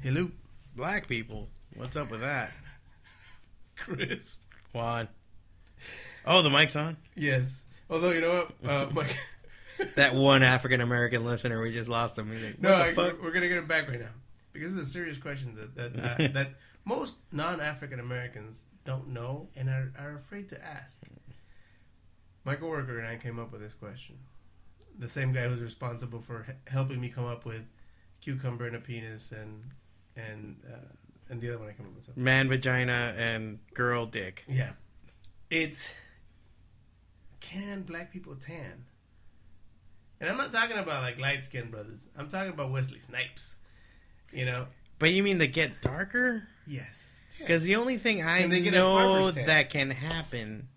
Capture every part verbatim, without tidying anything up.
Hello. Black people. What's up with that? Chris. Juan. Oh, the mic's on? Yes. Although, you know what? Uh, Mike. That one African-American listener, we just lost him. He's like, no, I, we're, we're going to get him back right now. Because this is a serious question that that, uh, that most non-African-Americans don't know and are, are afraid to ask. My coworker and I came up with this question. The same guy who's responsible for he- helping me come up with cucumber and a penis and and uh, and the other one I came up with. So. Man vagina and girl dick. Yeah. It's, can black people tan? And I'm not talking about like light-skinned brothers. I'm talking about Wesley Snipes. You know? But you mean they get darker? Yes. Because the only thing I Can they get a know barber's tan? that can happen,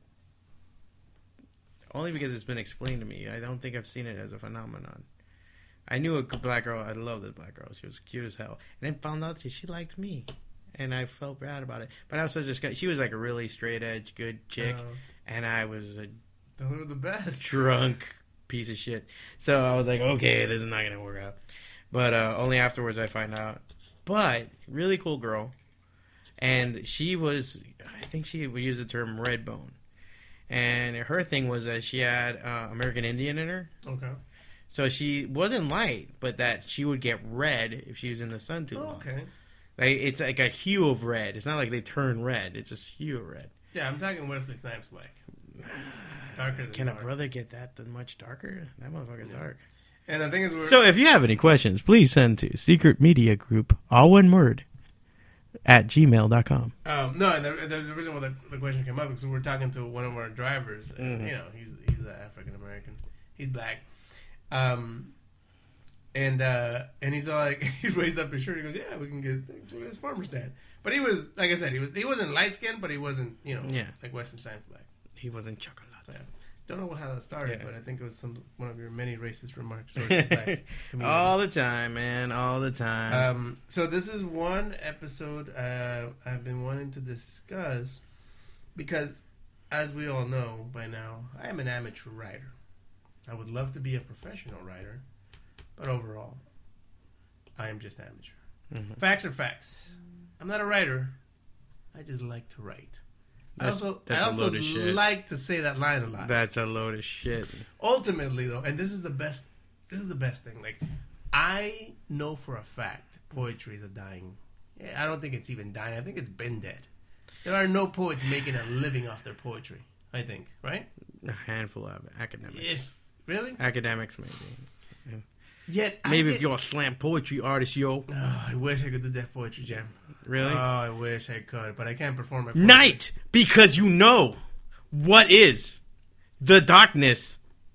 only because it's been explained to me, I don't think I've seen it as a phenomenon. I knew a black girl. I loved this black girl. She was cute as hell. And then found out that she liked me. And I felt bad about it. But I was such a sc- she was like a really straight edge, good chick. Uh, And I was a Those are the best. drunk piece of shit. So I was like, okay, this is not going to work out. But uh, only afterwards I find out. But, really cool girl. And she was, I think she would use the term red bone. And her thing was that she had uh, American Indian in her. Okay. So she wasn't light, but that she would get red if she was in the sun too Oh, long. okay. Like, it's like a hue of red. It's not like they turn red. It's just hue of red. Yeah, I'm talking Wesley Snipes like. Darker than Can dark. a brother get that th- much darker? That motherfucker's Yeah. dark. And the thing is, we're... So if you have any questions, please send to Secret Media Group, all one word, at gmail dot com. Um, no, and the, the, the reason why the, the question came up is we're talking to one of our drivers. And, Mhm. You know, he's he's African American. He's black. Um, and uh, and he's all like, he raised up his shirt. He goes, "Yeah, we can get to his farmer stand." But he was, like I said, he was he wasn't light skinned, but he wasn't, you know, Yeah. like Western Snipes black. He wasn't chocolate. So, yeah. Don't know how that started, Yeah. but I think it was some one of your many racist remarks. towards the black community. All the time, man. All the time. Um, so this is one episode uh, I've been wanting to discuss because, as we all know by now, I am an amateur writer. I would love to be a professional writer, but overall, I am just amateur. Mhm. Facts are facts. I'm not a writer. I just like to write. That's- I also, that's I a also load of shit. like to say that line a lot. That's a load of shit. Ultimately, though, and this is the best. This is the best thing. Like, I know for a fact poetry is a dying. Yeah, I don't think it's even dying. I think it's been dead. There are no poets making a living off their poetry. I think, right? A handful of academics. Yeah. Really? Academics, maybe. Yet, Maybe I if did- you're a slam poetry artist, yo. Oh, I wish I could do Def Poetry Jam. Really? Oh, I wish I could, but I can't perform my poetry. Night! Because you know what is the darkness.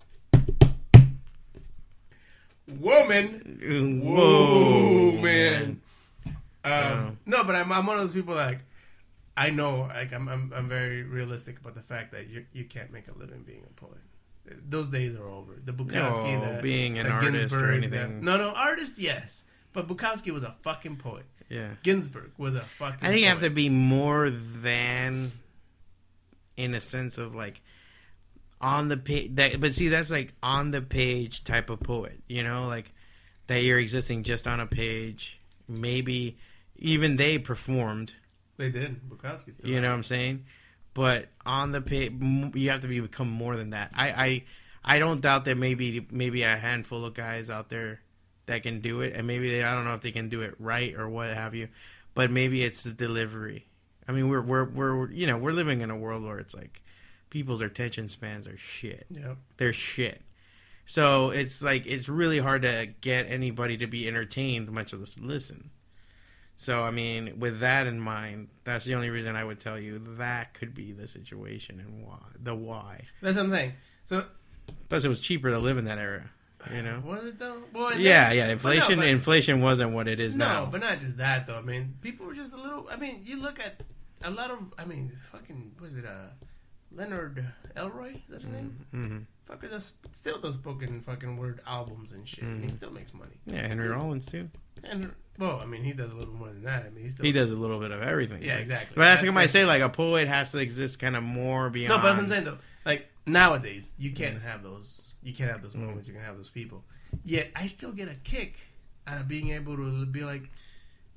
Woman. Whoa, man. Um, Oh. No, but I'm, I'm one of those people like I know, like I'm, I'm, I'm very realistic about the fact that you you can't make a living being a poet. Those days are over. The Bukowski, No, the, being an the artist or Ginsberg, anything. the- no, no, artist, yes, but Bukowski was a fucking poet. Yeah. Ginsberg was a fucking. I think you have poet. to be more than, in a sense of like, on the page. That, but see, that's like on the page type of poet. You know, like that you're existing just on a page. Maybe even they performed. They did. Bukowski still. You know what I'm saying? But on the page, you have to be, become more than that. I, I, I don't doubt that maybe maybe a handful of guys out there that can do it, and maybe they, I don't know if they can do it right or what have you, but maybe it's the delivery. I mean, we're we're we're you know we're living in a world where it's like people's attention spans are shit. Yep. They're shit. So it's like it's really hard to get anybody to be entertained, much less listen. So I mean, with that in mind, that's the only reason I would tell you that could be the situation and why the why. That's what I'm saying. So Plus, it was cheaper to live in that era. You know. was it though? Well, and Yeah, then- yeah. but Inflation, no, but- inflation wasn't what it is No, now. but not just that though. I mean, people were just a little. I mean, you look at a lot of. I mean, fucking was it uh, Leonard Elroy? Is that his name? Mm-hmm. Fucker does still does spoken fucking word albums and shit. And he Mhm. still makes money. Yeah, Henry He's- Rollins too. And well, I mean, he does a little more than that. I mean, he still He does a little bit of everything. Yeah, Like- exactly. But that's That's what I might the- say. Like a poet has to exist kind of more beyond. No, but that's what I'm saying though. Like nowadays, you can't have those. You can't have those Mm. moments. You can have those people. Yet I still get a kick out of being able to be like,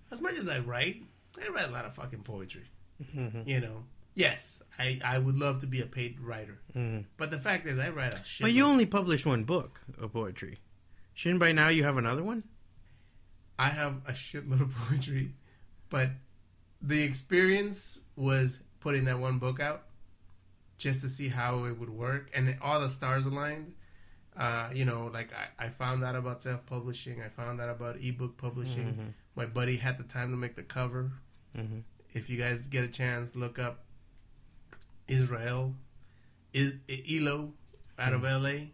as much as I write, I write a lot of fucking poetry. Mm-hmm. You know, yes, I, I would love to be a paid writer, mm-hmm. but the fact is, I write a shit. But you only published one book of poetry. Shouldn't by now you have another one? I have a shitload of poetry, but the experience was putting that one book out just to see how it would work, and all the stars aligned. Uh, you know, like I, I found out about self-publishing. I found out about ebook publishing. Mm-hmm. My buddy had the time to make the cover. Mm-hmm. If you guys get a chance, look up Israel, is Elo out of L A.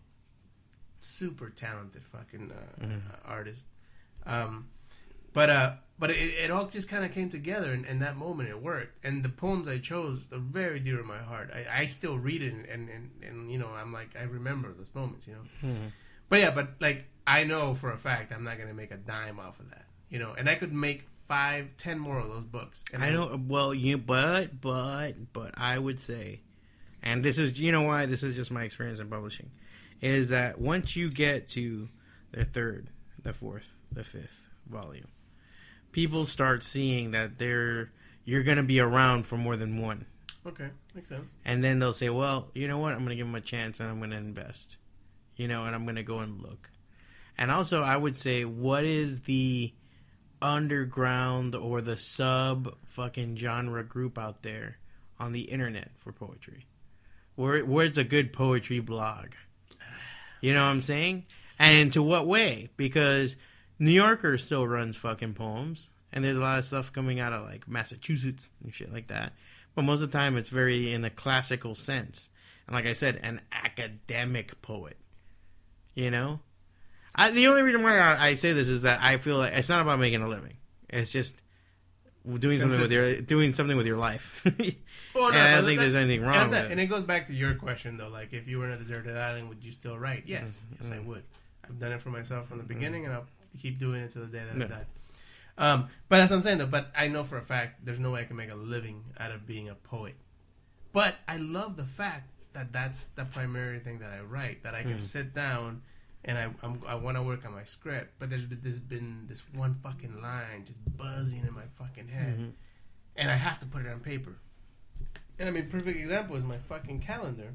Super talented fucking uh, Mm-hmm. uh, artist. Um, but uh, but it, it all just kind of came together, and in that moment it worked. And the poems I chose are very dear to my heart. I, I still read it, and, and, and, and you know, I'm like, I remember those moments, you know. Mm-hmm. But yeah, but like, I know for a fact I'm not gonna make a dime off of that, you know. And I could make five, ten more of those books. And I know. Well, you but but but I would say, and this is you know why this is just my experience in publishing, is that once you get to the third, the fourth, the fifth volume, people start seeing that they're you're gonna be around for more than one. Okay, makes sense. And then they'll say, well, you know what? I'm gonna give them a chance, and I'm gonna invest. You know, and I'm gonna go and look. And also, I would say, what is the underground or the sub fucking genre group out there on the internet for poetry? Where where's a good poetry blog? You know what I'm saying? And to what way? Because New Yorker still runs fucking poems, and there's a lot of stuff coming out of like Massachusetts and shit like that. But most of the time, it's very in the classical sense, and like I said, an academic poet. You know. I, the only reason why I, I say this is that I feel like it's not about making a living. It's just doing something with your doing something with your life. Well, no, and I don't that, think that, there's anything wrong and with that, it. And it goes back to your question though, like if you were in a deserted island, would you still write? Yes, mm-hmm. yes, I would. I've done it for myself from the beginning, mm-hmm. and I'll keep doing it to the day that no. I die. Um, but that's what I'm saying though. But I know for a fact there's no way I can make a living out of being a poet. But I love the fact that that's the primary thing that I write. That I can mm-hmm. sit down. And I I'm, I want to work on my script, but there's been, there's been this one fucking line just buzzing in my fucking head, mm-hmm. and I have to put it on paper. And I mean, perfect example is my fucking calendar.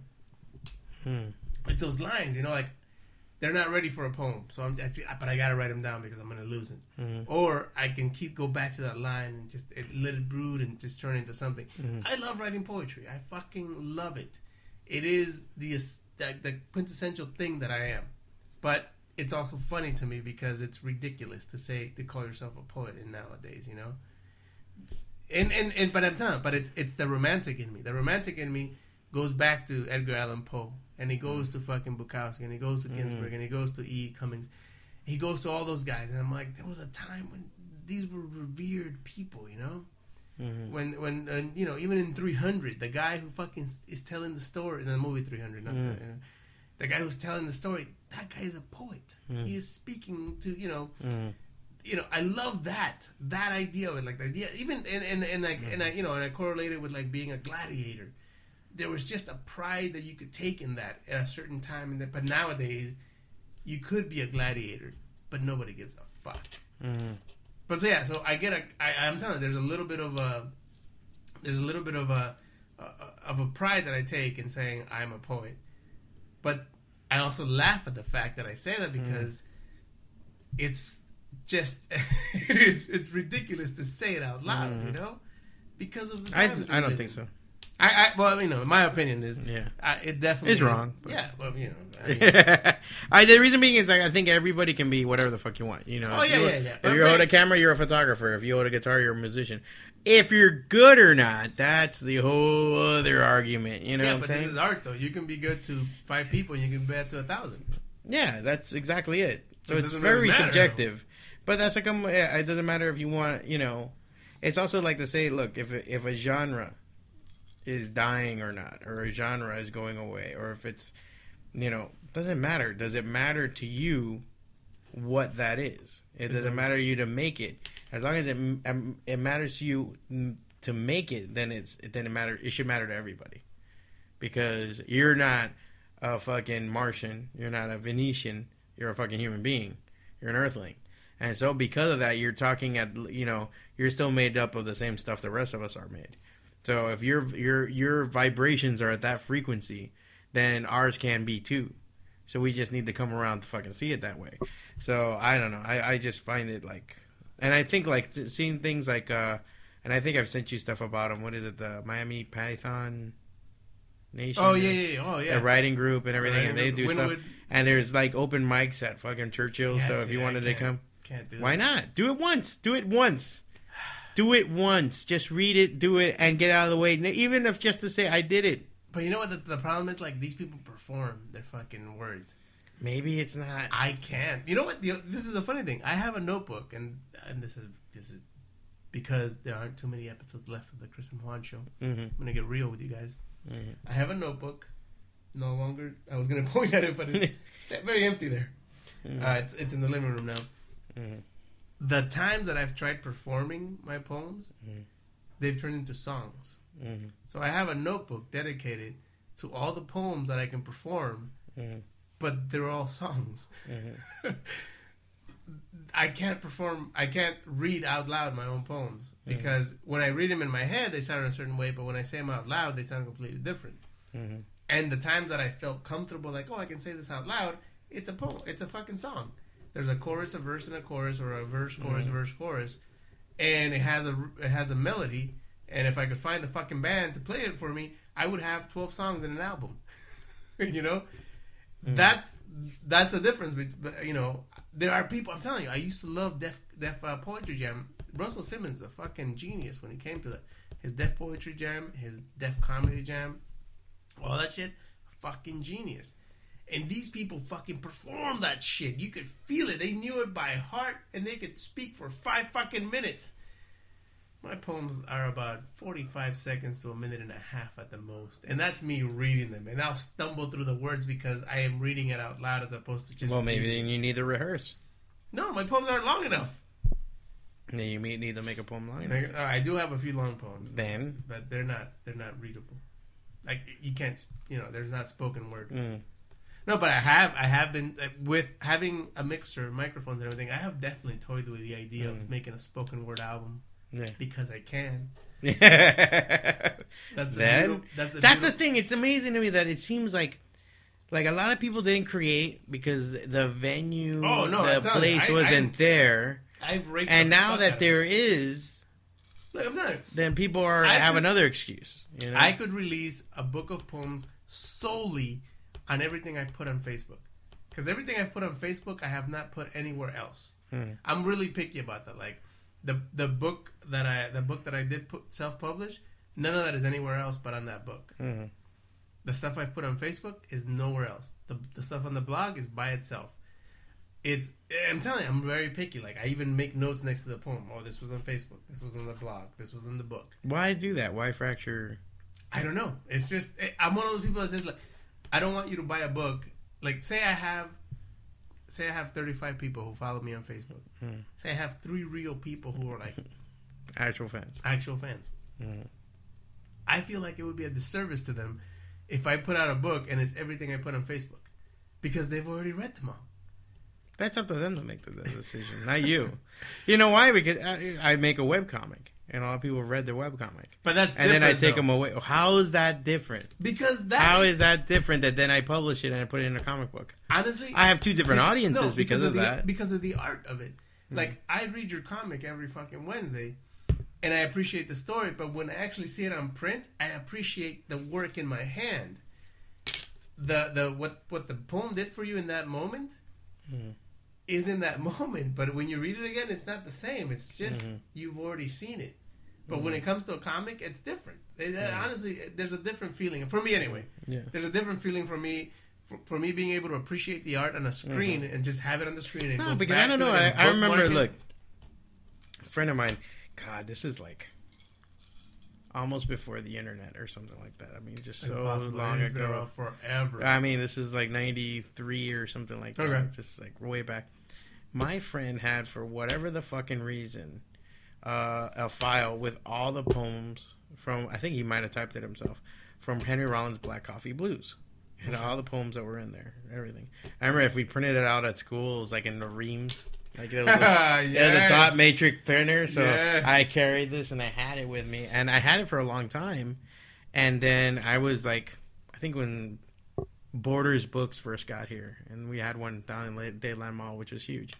Hmm. It's those lines, you know, like they're not ready for a poem, so I'm that's, but I gotta write them down because I'm gonna lose it. Mm-hmm. Or I can keep go back to that line and just it, let it brood and just turn into something. Mm-hmm. I love writing poetry. I fucking love it. It is the the, the quintessential thing that I am. But it's also funny to me because it's ridiculous to say to call yourself a poet in nowadays, you know. And and, and but I'm telling, but it's it's the romantic in me. The romantic in me goes back to Edgar Allan Poe, and he goes to fucking Bukowski, and he goes to Ginsberg, mm. and he goes to E. Cummings. He goes to all those guys, and I'm like, there was a time when these were revered people, you know. Mm-hmm. When when and, you know, even in three hundred, the guy who fucking is telling the story in the movie three hundred, not mm. the. You know, the guy who's telling the story, that guy is a poet. Mm. He is speaking to, you know, mm. you know, I love that, that idea of it, like the idea, even, and, and, and like, mm. and I, you know, and I correlated with like being a gladiator. There was just a pride that you could take in that at a certain time. And that, but nowadays, you could be a gladiator, but nobody gives a fuck. Mm. But so yeah, so I get a, I, I'm telling you, there's a little bit of a, there's a little bit of a, a of a pride that I take in saying I'm a poet. But I also laugh at the fact that I say that because mm. it's just it is it's ridiculous to say it out loud, mm. you know, because of the times. I, I don't think so. I, I well, you know, my opinion is yeah, I, it definitely is wrong. But. Yeah, well, you know, I mean, I, the reason being is like, I think everybody can be whatever the fuck you want. You know, oh yeah, you, yeah, yeah. If you hold a camera, you're a photographer. If you hold a guitar, you're a musician. If you're good or not, that's the whole other argument. You know, yeah, what but I'm this saying? is art, though. You can be good to five people, and you can be bad to a thousand. Yeah, that's exactly it. So, so it it's very really matter, subjective. Though. But that's like um, it doesn't matter if you want. You know, it's also like to say, look, if if a genre is dying or not, or a genre is going away, or if it's, you know, doesn't matter. Does it matter to you what that is? It doesn't mm-hmm. matter to you to make it. As long as it it matters to you to make it, then it's then it matter. It should matter to everybody, because you're not a fucking Martian. You're not a Venetian. You're a fucking human being. You're an Earthling, And so because of that, you're talking at, you know, you're still made up of the same stuff the rest of us are made. So if your your your vibrations are at that frequency, then ours can be too. So we just need to come around to fucking see it that way. So I don't know. I, I just find it like, and I think like seeing things like, uh, and I think I've sent you stuff about them. What is it? The Miami Python Nation. Oh yeah, yeah, yeah. Oh yeah. The writing group and everything, Writing and they group. do Winwood. stuff. And there's like open mics at fucking Churchill. Yeah, so see, if you I wanted to can't- come, Can't do why that. not? Do it once. Do it once. Do it once. Just read it, do it, and get out of the way. Even if just to say I did it. But you know what the, the problem is? Like, these people perform their fucking words. Maybe it's not. I can't. You know what? The, this is a funny thing. I have a notebook, and and this is this is because there aren't too many episodes left of the Chris and Juan show. Mm-hmm. I'm gonna get real with you guys. Mm-hmm. I have a notebook. No longer. I was gonna point at it, but it, it's very empty there. Mm-hmm. Uh, it's it's in the living room now. Mm-hmm. The times that I've tried performing my poems, Mhm. they've turned into songs. Mm-hmm. So I have a notebook dedicated to all the poems that I can perform, Mm-hmm. but they're all songs. Mm-hmm. I can't perform, I can't read out loud my own poems because when I read them in my head, they sound a certain way, but when I say them out loud, they sound completely different. Mm-hmm. And the times that I felt comfortable, like, oh, I can say this out loud, it's a poem, it's a fucking song. There's a chorus, a verse, and a chorus, or a verse, chorus, Mhm. verse, chorus, and it has a it has a melody. And if I could find the fucking band to play it for me, I would have twelve songs in an album. You know, Mhm. that that's the difference. But you know, there are people. I'm telling you, I used to love Def Def uh, Poetry Jam. Russell Simmons, a fucking genius when he came to that. His Def Poetry Jam, his Def Comedy Jam, all that shit, fucking genius. And these people fucking perform that shit. You could feel it. They knew it by heart, and they could speak for five fucking minutes. My poems are about forty-five seconds to a minute and a half at the most. And that's me reading them. And I'll stumble through the words because I am reading it out loud as opposed to just Well, maybe reading. then you need to rehearse. No, my poems aren't long enough. Then you may need to make a poem line. Like, uh, I do have a few long poems. Then. But they're not they're not readable. Like, you can't, you know, there's not spoken word. Mm. No, but I have, I have been uh, with having a mixer, microphones, and everything. I have definitely toyed with the idea Mm. of making a spoken word album Yeah. because I can. That's That's the then beautiful- that's the that's the beautiful- thing. It's amazing to me that it seems like like a lot of people didn't create because the venue, Oh, no, I'm the telling you, place I- wasn't I- there, I've raped and the now fuck out that of there it. is, Look, I'm telling you, then people are I have could- another excuse. You know, I could release a book of poems solely on everything I've put on Facebook. Because everything I've put on Facebook, I have not put anywhere else. Hmm. I'm really picky about that. Like the the book that I the book that I did put self publish, none of that is anywhere else but on that book. Mhm. The stuff I put on Facebook is nowhere else. The the stuff on the blog is by itself. It's I'm telling you, I'm very picky. Like I even make notes next to the poem. Oh, this was on Facebook. This was on the blog. This was in the book. Why do that? Why fracture? I don't know. It's just I'm one of those people that says like, I don't want you to buy a book. Like say I have, say I have thirty-five people who follow me on Facebook. Hmm. Say I have three real people who are like Actual fans. actual fans. Hmm. I feel like it would be a disservice to them if I put out a book and it's everything I put on Facebook because they've already read them all. That's up to them to make the the decision, not you. You know why? Because I, I make a webcomic, and a lot of people read the webcomic. But that's And then I take though. them away. How is that different? because that How is that different that then I publish it and I put it in a comic book? honestly I have two different be- audiences no, because, of the, that. because of the art of it. Like I read your comic every fucking Wednesday, and I appreciate the story. But when I actually see it on print, I appreciate the work in my hand. The the what what the poem did for you in that moment Mhm. is in that moment. But when you read it again, it's not the same. It's just Mhm. you've already seen it. But when it comes to a comic, it's different. It, uh, honestly, there's a different feeling for me anyway. Yeah. There's a different feeling for me. For, for me being able to appreciate the art on a screen and just have it on the screen and No, go because back I don't to know. it I, and I remember, bookmark it. look, a friend of mine, God, this is like almost before the internet or something like that. I mean, just so Impossible. long It's been ago. around forever. I mean, this is like ninety-three or something like that. Okay. Just like way back. My friend had, for whatever the fucking reason, uh, a file with all the poems from, I think he might have typed it himself, from Henry Rollins' Black Coffee Blues. And all the poems that were in there, everything. I remember if we printed it out at school, it was like in the reams. Like it was, a, yes. it was a dot matrix printer, so yes. I carried this and I had it with me, and I had it for a long time. And then I was like, I think when Borders Books first got here, and we had one down in Dayland Mall, which was huge.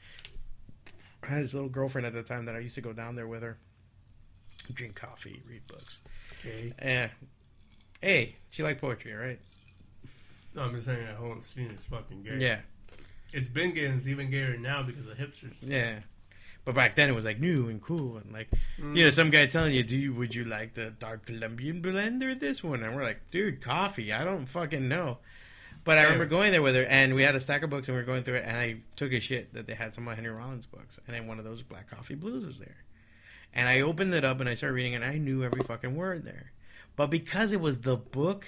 I had this little girlfriend at the time that I used to go down there with her, drink coffee, read books. Okay. Yeah. Hey, she liked poetry, right? No, I'm just saying that whole scene is fucking gay. Yeah. It's been gay and it's even gayer now because of hipsters. Yeah. But back then it was like new and cool and like, Mm. you know, some guy telling you, do you, would you like the dark Colombian blend or this one? And we're like, dude, coffee. I don't fucking know. But I remember going there with her, and we had a stack of books, and we were going through it, and I took a shit that they had some of Henry Rollins books, and then one of those Black Coffee Blues was there. And I opened it up, and I started reading, and I knew every fucking word there. But because it was the book,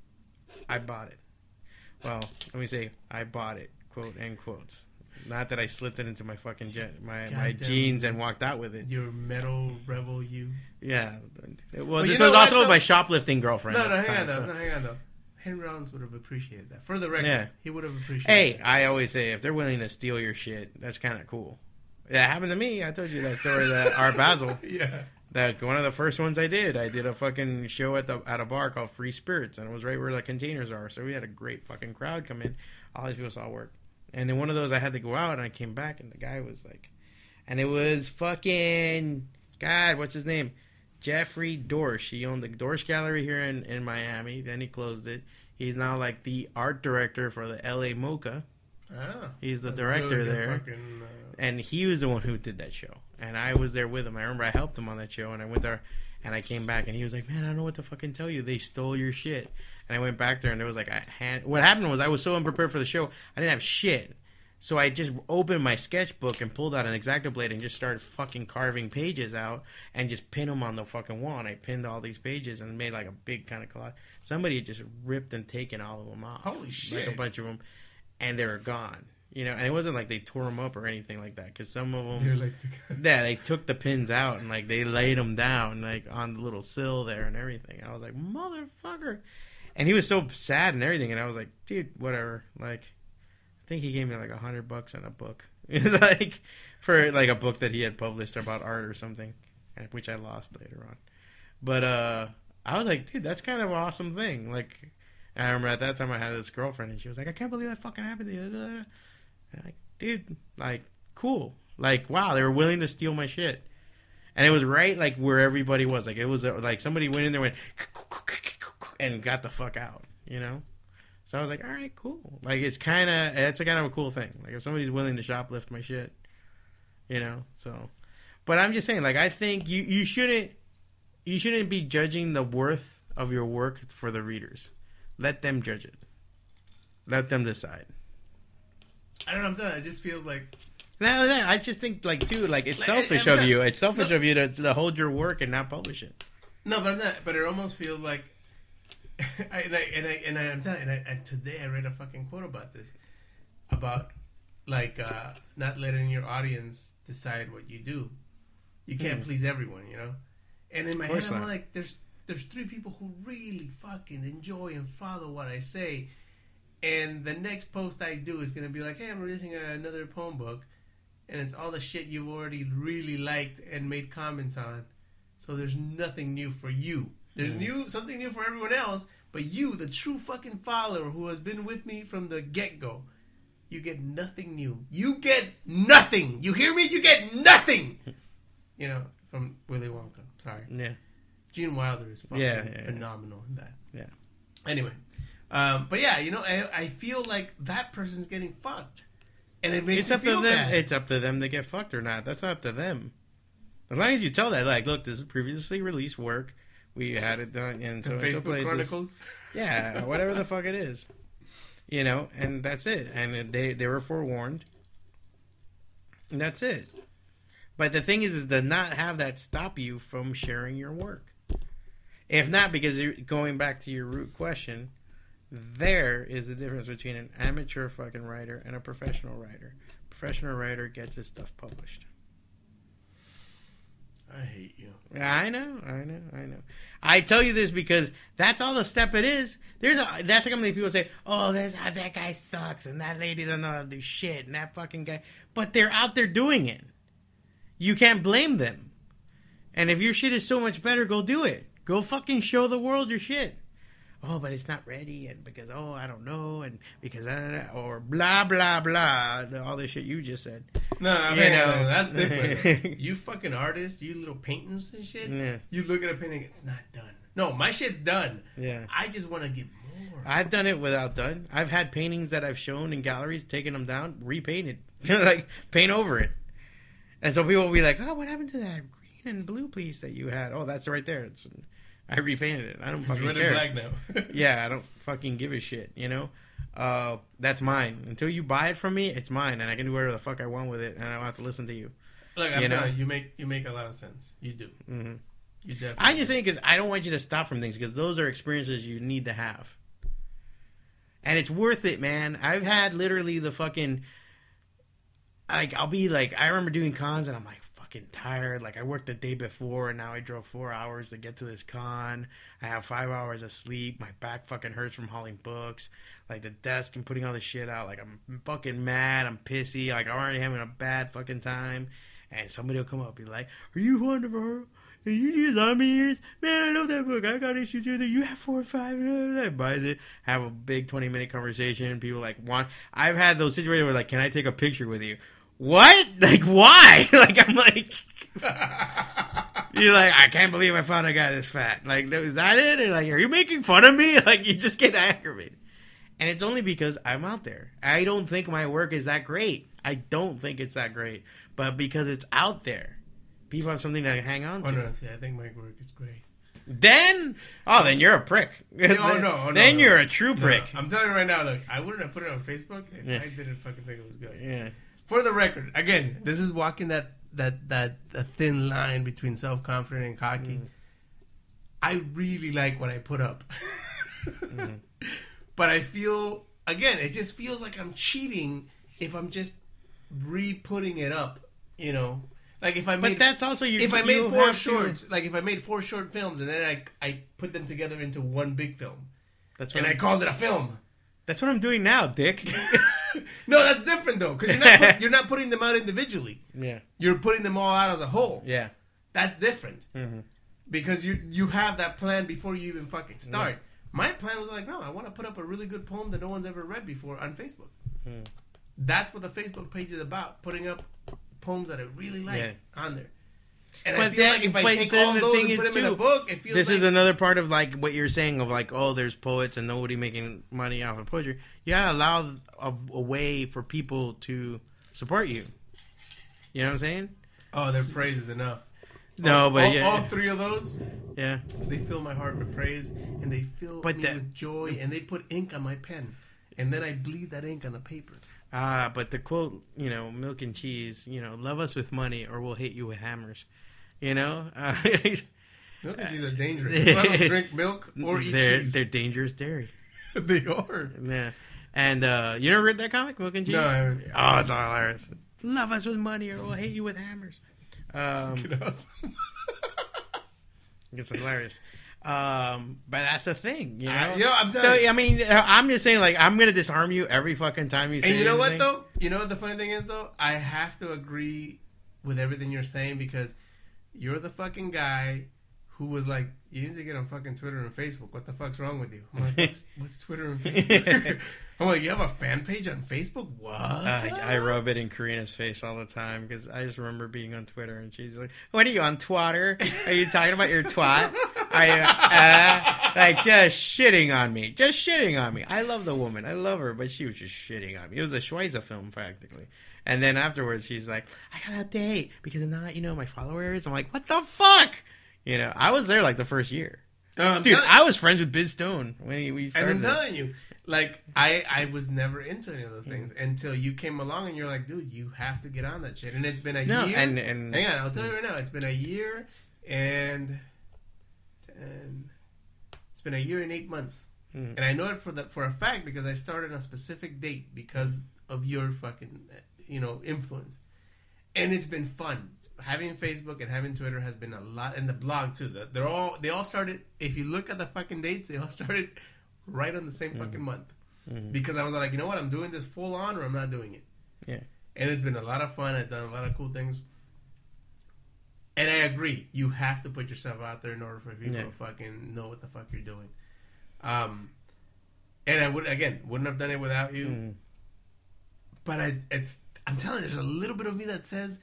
I bought it. Well, let me say, I bought it, quote, end quotes. Not that I slipped it into my fucking je- my, my jeans and walked out with it. Your metal rebel you. Yeah. Well, Well, this you know was also what, with my shoplifting girlfriend. No, no, at the hang on, time, though. so. No, hang on, though. Henry Rollins would have appreciated that. For the record, Yeah. he would have appreciated Hey, that. I always say, if they're willing to steal your shit, that's kind of cool. That happened to me. I told you that story that Art Basel. Yeah. That one of the first ones I did. I did a fucking show at the at a bar called Free Spirits, and it was right where the containers are. So we had a great fucking crowd come in. All these people saw work. And then one of those, I had to go out, and I came back, and the guy was like, and it was fucking, God, what's his name? Jeffrey Dorsch. He owned the Dorsch Gallery here in, in Miami. Then he closed it. He's now like the art director for the L A MoCA. Ah, He's the that's director really good there. fucking, uh, And he was the one who did that show. And I was there with him. I remember I helped him on that show. And I went there and I came back and he was like, man, I don't know what to fucking tell you. They stole your shit. And I went back there and there was like a hand. What happened was I was so unprepared for the show. I didn't have shit. So I just opened my sketchbook and pulled out an X-Acto blade and just started fucking carving pages out and just pinned them on the fucking wall. And I pinned all these pages and made like a big kind of collage. Somebody had just ripped and taken all of them off. Holy shit. Like a bunch of them. And they were gone. You know, and it wasn't like they tore them up or anything like that. Because some of them, They're like, yeah, they took the pins out and like they laid them down like on the little sill there and everything. And I was like, motherfucker. And he was so sad and everything. And I was like, dude, whatever. Like, I think he gave me like a hundred bucks on a book, like for like a book that he had published about art or something, which I lost later on. But uh, I was like, dude, that's kind of an awesome thing. Like, I remember at that time I had this girlfriend, and she was like, I can't believe that fucking happened to you. And I'm like, dude, like, cool. Like, wow, they were willing to steal my shit, and it was right like where everybody was. Like, it was uh, like somebody went in there, went and got the fuck out, you know. So I was like, all right, cool. Like, it's kind of, it's a kind of a cool thing. Like, if somebody's willing to shoplift my shit, you know, so. But I'm just saying, like, I think you, you shouldn't, you shouldn't be judging the worth of your work for the readers. Let them judge it. Let them decide. I don't know, I'm telling you, it just feels like... No, no, I just think, like, too, like, it's Like, selfish I'm of saying- you. It's selfish no. of you to, to hold your work and not publish it. No, but I'm not, but it almost feels like... I, and I and I and I, I'm telling and, I, and today I read a fucking quote about this, about like uh, not letting your audience decide what you do. You can't Hmm. please everyone, you know. And in my Of head, course I'm not. like, there's there's three people who really fucking enjoy and follow what I say, and the next post I do is gonna be like, hey, I'm releasing another poem book, and it's all the shit you've already really liked and made comments on. So there's nothing new for you. There's Mm. new something new for everyone else, but you, the true fucking follower who has been with me from the get-go, you get nothing new. You get nothing. You hear me? You get nothing. You know, from Willy Wonka. Sorry. Yeah. Gene Wilder is fucking Yeah, yeah, yeah. phenomenal in that. Yeah. Anyway, um, but yeah, you know, I, I feel like that person's getting fucked, and it makes It's me up to feel them. bad. It's up to them to get fucked or not. That's not up to them. As long as you tell that, like, look, this is previously released work. We had it done in The so and so Facebook places. Chronicles. Yeah, whatever the fuck it is. You know, and that's it. And they, they were forewarned. And that's it. But the thing is, is to not have that stop you from sharing your work. If not, because you're going back to your root question, there is the difference between an amateur fucking writer and a professional writer. Professional writer gets his stuff published. I hate you. I know, I know, I know. I tell you this because that's all the step it is. There's a, that's like how many people say, oh, there's uh, that guy sucks and that lady doesn't know how to do shit and that fucking guy. But they're out there doing it. You can't blame them. And if your shit is so much better, go do it. Go fucking show the world your shit. Oh, but it's not ready, and because, oh, I don't know, and because, uh, or blah, blah, blah, all this shit you just said. No, I you mean, know? no, that's different. You fucking artists, you little paintings and shit, Yeah. you look at a painting, it's not done. No, my shit's done. Yeah. I just want to get more. I've done it without done. I've had paintings that I've shown in galleries, taken them down, repainted. Like, paint over it. And so people will be like, oh, what happened to that green and blue piece that you had? Oh, that's right there. It's, I repainted it. I don't fucking it's red care. and black now. Yeah, I don't fucking give a shit, you know? Uh, that's mine. Until you buy it from me, it's mine, and I can do whatever the fuck I want with it, and I don't have to listen to you. Look, I'm you know? telling you, you make, you make a lot of sense. You do. Mm-hmm. You definitely I'm just saying because I don't want you to stop from things, because those are experiences you need to have. And it's worth it, man. I've had literally the fucking... Like, I'll be like... I remember doing cons, and I'm like, fucking tired. Like, I worked the day before, and now I drove four hours to get to this con. I have five hours of sleep. My back fucking hurts from hauling books. Like, the desk and putting all this shit out. Like, I'm fucking mad. I'm pissy. Like, I'm already having a bad fucking time. And somebody will come up and be like, are you wonderful? You use zombie ears? Man, I love that book. I got issues here. You have four or five. I buys it. Have a big twenty minute conversation. People like want. I've had those situations where like, can I take a picture with you? What? Like, why? Like, I'm like, you're like, I can't believe I found a guy this fat. Like, is that it? Or like, are you making fun of me? Like, you just get aggravated. And it's only because I'm out there. I don't think my work is that great. I don't think it's that great. But because it's out there, people have something to hang on to. Oh, no, see, I think my work is great. Then, oh, then you're a prick. Oh, no, oh, no. Then no. you're a true prick. No, I'm telling you right now, look, I wouldn't have put it on Facebook if Yeah. I didn't fucking think it was good. Yeah. For the record, again, this is walking that that that, that thin line between self-confident and cocky. Mm. I really like what I put up. mm. But I feel, again, it just feels like I'm cheating if I'm just re-putting it up, you know? Like if I made, but that's also your, if I made four shorts, to... like if I made four short films and then I I put them together into one big film, that's what and I'm, I called it a film. That's what I'm doing now, Dick. No, that's different though, because you're not put, you're not putting them out individually. Yeah, you're putting them all out as a whole. Yeah, that's different mm-hmm. because you you have that plan before you even fucking start. Yeah. My plan was like, no, I want to put up a really good poem that no one's ever read before on Facebook. Mm. That's what the Facebook page is about, putting up poems that I really like yeah. on there. And but I feel that, like if I take all those and put them too, in a book, it feels this like... is another part of like what you're saying of like, oh, there's poets and nobody making money off of poetry. You gotta allow a, a way for people to support you. You know what I'm saying? Oh, their praise is enough. No, all, but all, yeah. all three of those, yeah, they fill my heart with praise and they fill but me that, with joy and they put ink on my pen and then I bleed that ink on the paper. Ah, uh, but the quote, you know, milk and cheese, you know, love us with money or we'll hit you with hammers. You know? Uh, milk and cheese are dangerous. I don't drink milk or eat they're, cheese. They're dangerous dairy. They are. Yeah. And uh, you never read that comic, Milk and Cheese? No, I haven't. Oh, it's all hilarious. Love us with money or we'll hit you with hammers. Um, awesome. It's hilarious. Um, but that's the thing, you know. Uh, you know I'm so you. I mean, I'm just saying, like, I'm gonna disarm you every fucking time you say. And you know anything. what though? You know what the funny thing is though? I have to agree with everything you're saying because you're the fucking guy who was like, you need to get on fucking Twitter and Facebook. What the fuck's wrong with you? I'm like, what's, what's Twitter and Facebook? I'm like, you have a fan page on Facebook? What? Uh, I rub it in Karina's face all the time because I just remember being on Twitter and she's like, what are you on Twitter? Are you talking about your twat? Are you, uh, like, just shitting on me. Just shitting on me. I love the woman. I love her, but she was just shitting on me. It was a Schweizer film, practically. And then afterwards, she's like, I gotta update because I'm not, you know, my followers. I'm like, what the fuck? You know, I was there like the first year. Um, Dude, tell- I was friends with Biz Stone when we started. And I'm telling you, like, I, I was never into any of those things mm. until you came along and you're like, dude, you have to get on that shit. And it's been a no, year. And, and, hang on, I'll tell you right now. It's been a year and, and it's been a year and eight months. Mm. And I know it for the, for a fact because I started on a specific date because of your fucking, you know, influence. And it's been fun. having Facebook and having Twitter has been a lot, and the blog too. They're all they all started. If you look at the fucking dates, they all started right on the same mm-hmm. fucking month. Mm-hmm. Because I was like, you know what, I'm doing this full on, or I'm not doing it. Yeah. And it's been a lot of fun. I've done a lot of cool things. And I agree, you have to put yourself out there in order for people yeah. to fucking know what the fuck you're doing. Um, and I would again wouldn't have done it without you. Mm. But I, it's I'm telling you, there's a little bit of me that says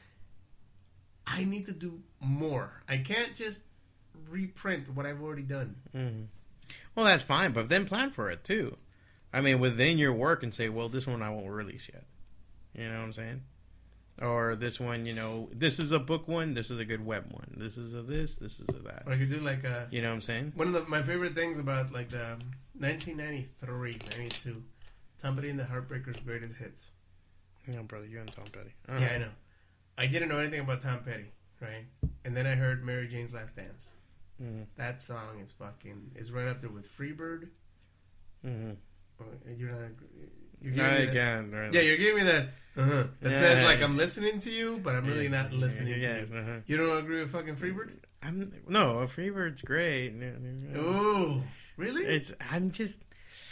I need to do more. I can't just reprint what I've already done. Mm-hmm. Well, that's fine, but then plan for it too. I mean, within your work, and say, well, this one I won't release yet. You know what I'm saying? Or this one, you know, this is a book one, this is a good web one. This is a this, this is a that. Or I could do like a... You know what I'm saying? One of the, my favorite things about like the nineteen ninety-three, ninety-two, Tom Petty and the Heartbreakers' greatest hits. No, brother, you and Tom Petty. Uh-huh. Yeah, I know. I didn't know anything about Tom Petty, right? And then I heard Mary Jane's Last Dance. Mm-hmm. That song is fucking... is right up there with Freebird. Mm-hmm. You're not... You're no, again, right. Yeah, you're giving me that... Uh-huh. That yeah, says, yeah, like, yeah. I'm listening to you, but I'm really yeah, not listening yeah, to you. Uh-huh. You don't agree with fucking Freebird? I'm, no, Freebird's great. Oh, really? It's I'm just...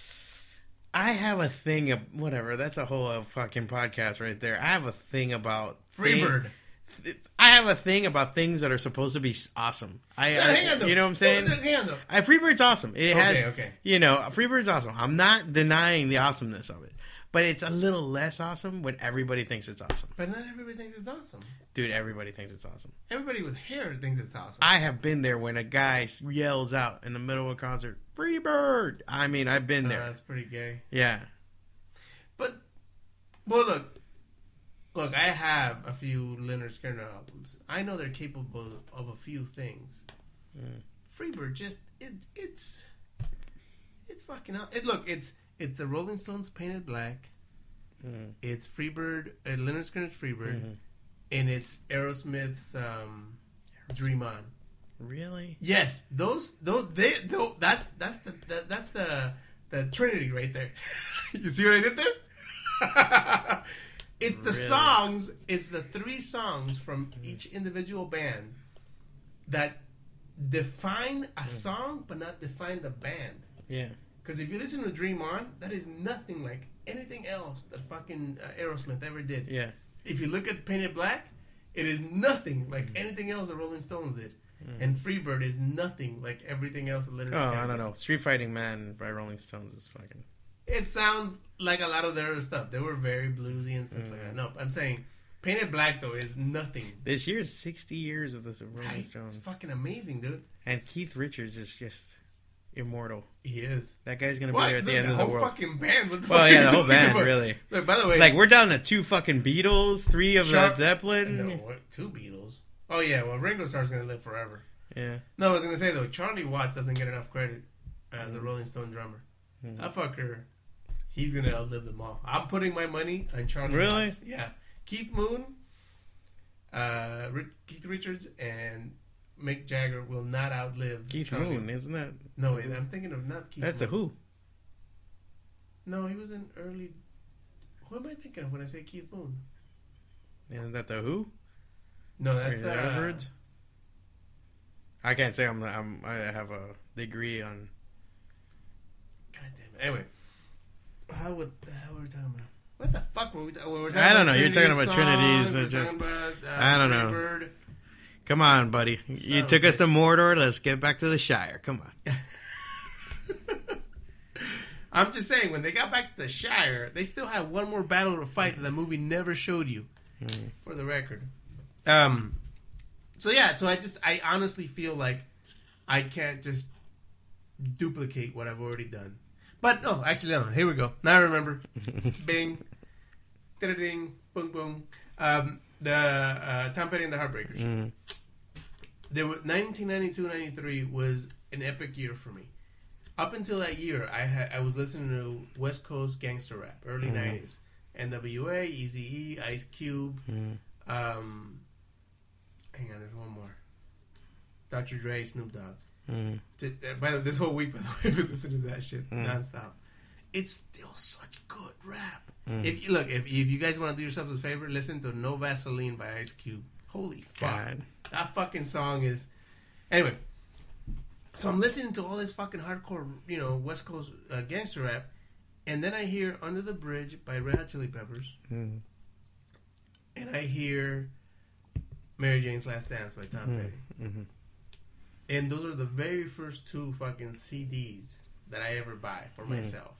I have a thing of... Whatever, that's a whole uh, fucking podcast right there. I have a thing about... Freebird. Thing, I have a thing about things that are supposed to be awesome. I, no, I hang on, though. You know what I'm saying? No, hang on, though. I, Freebird's awesome. It okay, has, okay. You know, Freebird's awesome. I'm not denying the awesomeness of it. But it's a little less awesome when everybody thinks it's awesome. But not everybody thinks it's awesome. Dude, everybody thinks it's awesome. Everybody with hair thinks it's awesome. I have been there when a guy yells out in the middle of a concert, Freebird! I mean, I've been there. Uh, that's pretty gay. Yeah. But, well, look. Look, I have a few Lynyrd Skynyrd albums. I know they're capable of a few things. Mm. Freebird just, it, it's, it's fucking out. It, look, it's, It's the Rolling Stones Painted Black. Mm. It's Freebird, uh, Lynyrd Skynyrd's Freebird, mm-hmm. and it's Aerosmith's um, Dream On. Really? Yes, those, those, they, those that's that's the, the that's the the Trinity right there. You see what I did there? It's the really? songs. It's the three songs from mm-hmm. each individual band that define a mm. song, but not define the band. Yeah. Because if you listen to Dream On, that is nothing like anything else that fucking uh, Aerosmith ever did. Yeah. If you look at Painted Black, it is nothing like mm. anything else that Rolling Stones did. Mm. And Freebird is nothing like everything else that Lynyrd Skynyrd did. Oh, I don't know. Street Fighting Man by Rolling Stones is fucking... It sounds like a lot of their other stuff. They were very bluesy and stuff mm. like that. No, I'm saying Painted Black, though, is nothing. This year is sixty years of this Rolling right? Stones. It's fucking amazing, dude. And Keith Richards is just... immortal. He is. That guy's gonna be what? there at the, the end the of the world. The whole fucking band. What the well, fuck yeah, the whole band, about? really. Look, by the way, like we're down to two fucking Beatles, three of Led Zeppelin. No, what, two Beatles. Oh yeah, well Ringo Starr's gonna live forever. Yeah. No, I was gonna say though, Charlie Watts doesn't get enough credit as a Rolling Stone drummer. Mm-hmm. That fucker, he's gonna outlive them all. I'm putting my money on Charlie really? Watts. Yeah. Keith Moon, uh, Keith Richards, and Mick Jagger will not outlive Keith Charlie. Moon, isn't that? No, wait, I'm thinking of not Keith That's Moon. the Who. No, he was in early... Who am I thinking of when I say Keith Moon? Isn't that the Who? No, that's... Or Uh, Everett? I can't say I'm, I'm... I have a degree on... God damn it. Anyway. How would... How were we talking about? What the fuck were we, ta- we were talking I don't about? know. You're talking about songs, Trinity's... We're Uh, talking about... Uh, I don't know. Bird. Come on, buddy. Son you took us to Mordor. Let's get back to the Shire. Come on. I'm just saying, when they got back to the Shire, they still had one more battle to fight that the movie never showed you. Mm. For the record. Um. So yeah, so I just, I honestly feel like I can't just duplicate what I've already done. But no, actually, no. Here we go. Now I remember. Bing. Ding. Boom, boom. Um, the uh, Tom Petty and the Heartbreakers. Mm. There were nineteen ninety-two ninety-three was an epic year for me. Up until that year, I had I was listening to West Coast gangster rap, early mm. nineties. N W A, Eazy-E, Ice Cube. Mm. Um, hang on, there's one more. Doctor Dre, Snoop Dogg. Mm. To, uh, by the way, this whole week, by the way, I've been listening to that shit mm. nonstop. It's still such good rap. Mm. If you look, if if you guys want to do yourselves a favor, listen to No Vaseline by Ice Cube. Holy fuck. God. That fucking song is... Anyway. So I'm listening to all this fucking hardcore, you know, West Coast uh, gangster rap. And then I hear Under the Bridge by Red Hot Chili Peppers. Mm. And I hear Mary Jane's Last Dance by Tom Mm. Petty. Mm-hmm. And those are the very first two fucking C Ds that I ever buy for Mm. myself.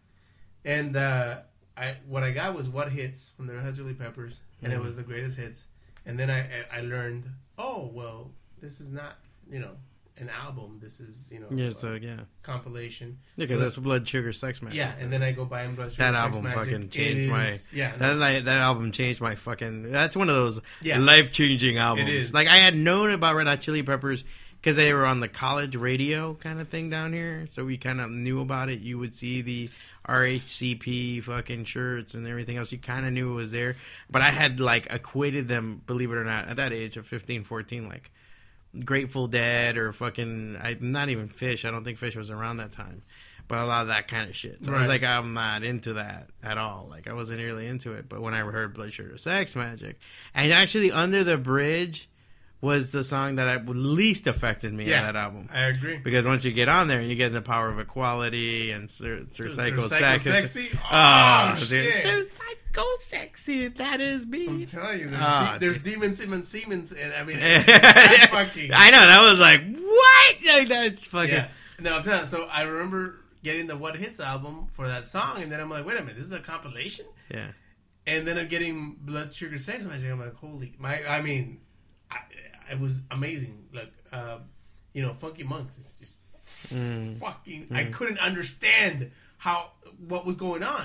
And uh, I what I got was What Hits from the Red Hot Chili Peppers. And Mm. it was the greatest hits. And then I, I learned, oh, well, this is not, you know, an album. This is, you know, Yes, a uh, yeah. compilation. Yeah, because So that's Blood Sugar Sex Magic. Yeah, and then I go buy and Blood Sugar That Sex album Magic. fucking It changed is- my. Yeah, That no, like, that album changed my fucking. That's one of those Yeah. life changing albums. It is. Like I had known about Red Hot Chili Peppers because they were on the college radio kind of thing down here, so we kind of knew about it. You would see the R H C P fucking shirts and everything else. You kind of knew it was there, but I had like equated them, believe it or not, at that age of fifteen, fourteen, like Grateful Dead or fucking I not even Fish. I don't think Fish was around that time, but a lot of that kind of shit. So I was Right. like, I'm not into that at all. Like I wasn't really into it. But when I heard Blood Sugar Sex Magic, and actually Under the Bridge was the song that I, least affected me Yeah. on that album. I agree. Because once you get on there, you get in the Power of Equality and Sir, Sir Sir Psycho Psycho Sex. Sexy? Oh, Oh, dude. shit. Sir Psycho Sexy, that is I'm me. telling you, there's, Ah, de- there's dude. Demon Simmons Siemens, and I mean, that's fucking... I know, that was like, what? Like, that's fucking... Yeah. No, I'm telling you. So I remember getting the What Hits album for that song, and then I'm like, wait a minute, this is a compilation? Yeah. And then I'm getting Blood Sugar Sex Magic. I'm like, holy... my. I mean, I, it was amazing. Like, uh, you know, Funky Monks. It's just Mm. fucking... Mm. I couldn't understand how what was going on.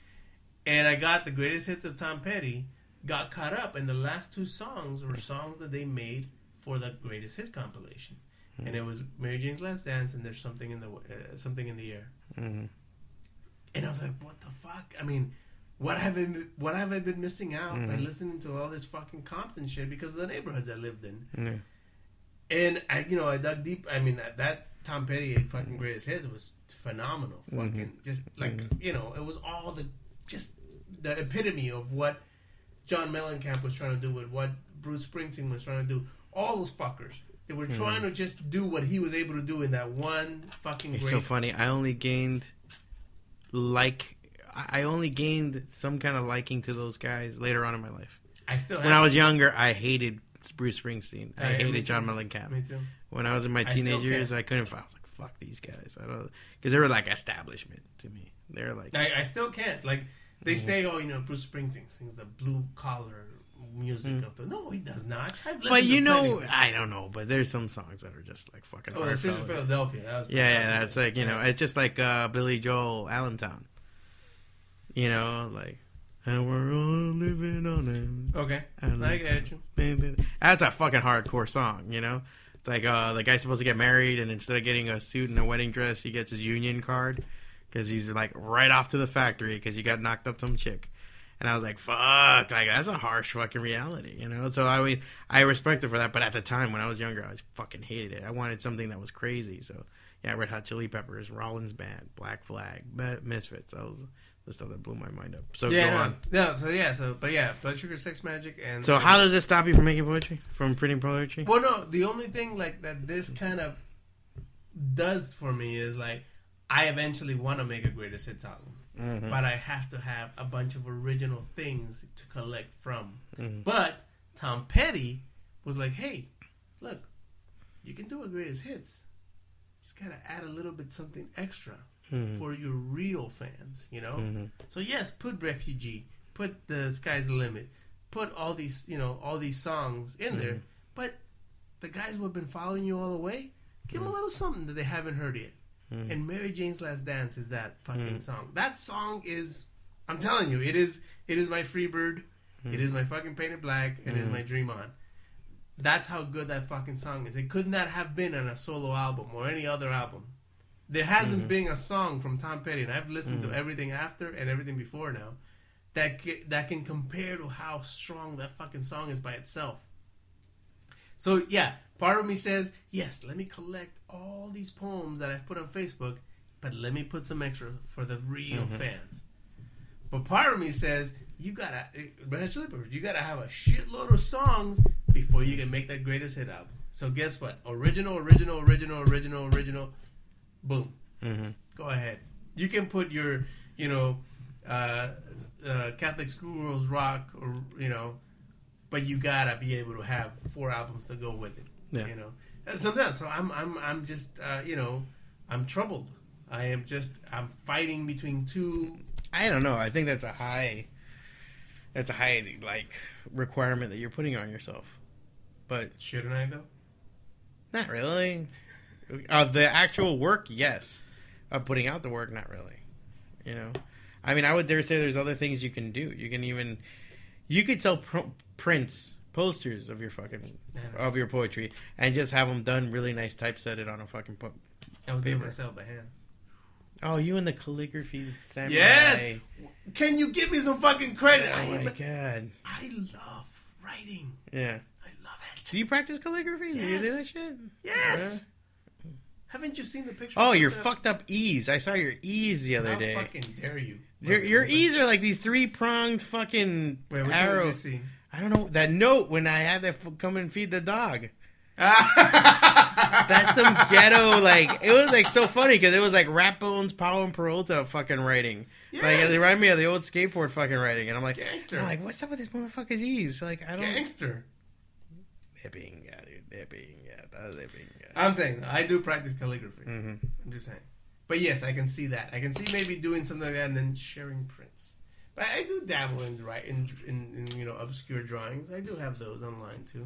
And I got the greatest hits of Tom Petty, got caught up, and the last two songs were songs that they made for the greatest hits compilation. Mm. And it was Mary Jane's Last Dance and There's Something in the uh, Something in the Air. Mm. And I was like, what the fuck? I mean, what have I been, what have I been missing out by Mhm. listening to all this fucking Compton shit because of the neighborhoods I lived in? Yeah. And I, you know, I dug deep. I mean, that Tom Petty fucking greatest hits was phenomenal. Mhm. Fucking just like Mhm. you know, it was all the just the epitome of what John Mellencamp was trying to do with what Bruce Springsteen was trying to do. All those fuckers, they were Mhm. trying to just do what he was able to do in that one fucking. It's great... so funny. I only gained like I only gained some kind of liking to those guys later on in my life. I still have When I was younger, I hated Bruce Springsteen. I Uh, yeah, me hated John too. Mellencamp. Me too. When I was in my I still teenage years, can't. I couldn't. I was like, "Fuck these guys!" I don't because they were like establishment to me. They're like, I, I still can't. Like they Mhm. say, oh, you know, Bruce Springsteen sings the blue collar music Mm. of the. No, he does not. I've listened but you to know, plenty. I don't know. But there's some songs that are just like fucking. Oh, that's heartfelt. Philadelphia. That was Yeah, yeah, that's like you know, Yeah. it's just like uh, Billy Joel, Allentown. You know, like, and we're all living on it. Okay, Allentown. I get you. That's a fucking hardcore song, you know. It's like uh, the guy's supposed to get married, and instead of getting a suit and a wedding dress, he gets his union card because he's like right off to the factory because he got knocked up some chick. And I was like, fuck, like that's a harsh fucking reality, you know. So I mean, I respect it for that, but at the time when I was younger, I fucking hated it. I wanted something that was crazy. So yeah, Red Hot Chili Peppers, Rollins Band, Black Flag, Misfits. That was the stuff that blew my mind up. So Yeah, go no, on. no. So yeah, so but yeah, Blood Sugar Sex Magic and So how does it stop you from making poetry? From printing poetry? Well, no, the only thing like that this kind of does for me is like I eventually want to make a greatest hits album, Mhm. but I have to have a bunch of original things to collect from. Mhm. But Tom Petty was like, "Hey, look, you can do a greatest hits. Just gotta add a little bit something extra Mhm. for your real fans, you know." Mhm. So yes, put Refugee, put The Sky's the Limit, put all these, you know, all these songs in there. Mhm. But the guys who have been following you all the way, give them a little something that they haven't heard yet. Mhm. And Mary Jane's Last Dance is that fucking Mhm. song. That song is, I'm telling you, it is. It is my Freebird. Mhm. It is my fucking Painted Black. It is Mhm. my Dream On. That's how good that fucking song is. It could not have been on a solo album or any other album. There hasn't Mhm. been a song from Tom Petty, and I've listened Mhm. to everything after and everything before now, that ca- that can compare to how strong that fucking song is by itself. So yeah, part of me says, yes, let me collect all these poems that I've put on Facebook, but let me put some extra for the real Mhm. fans. But part of me says, you gotta, Red Hot Chili Peppers, you gotta have a shitload of songs before you can make that greatest hit album. So guess what? Original, original, original, original, original. Boom. Mm-hmm. Go ahead. You can put your, you know, uh, uh, Catholic Schoolgirls Rock, or you know, but you gotta be able to have four albums to go with it. Yeah. You know, sometimes. So I'm, I'm, I'm just, uh, you know, I'm troubled. I am just, I'm fighting between two. I don't know. I think that's a high, that's a high like requirement that you're putting on yourself. But shouldn't I though? Not really. Uh, the actual work, yes. Uh, putting out the work, not really. You know, I mean, I would dare say there's other things you can do. You can even, you could sell pr- prints, posters of your fucking of your poetry, and just have them done really nice, typesetted on a fucking po- I would do it paper. myself by hand. Oh, you and the calligraphy samurai. Yes. Can you give me some fucking credit? Oh I, my god. I love writing. Yeah. I love it. Do you practice calligraphy? Yes. Do you do that shit? Yes. Yeah. Haven't you seen the picture? Oh, your fucked up E's. I saw your E's the other How day. How fucking dare you? Your, your E's are like these three pronged fucking Wait, which arrows. one did you see? I don't know that note when I had to f- come and feed the dog. That's some ghetto, like, it was like so funny because it was like Rat Bones, Powell and Peralta fucking writing. Yes. Like, it reminded me of the old skateboard fucking writing. And I'm like, Gangster. I'm like, what's up with this motherfucker's E's? Like, I don't. Gangster. They're being, yeah, dude. They're being, yeah. They're being, yeah. I'm saying, I do practice calligraphy. Mm-hmm. I'm just saying. But yes, I can see that. I can see maybe doing something like that and then sharing prints. But I do dabble in, right, in, in, in you know, obscure drawings. I do have those online, too.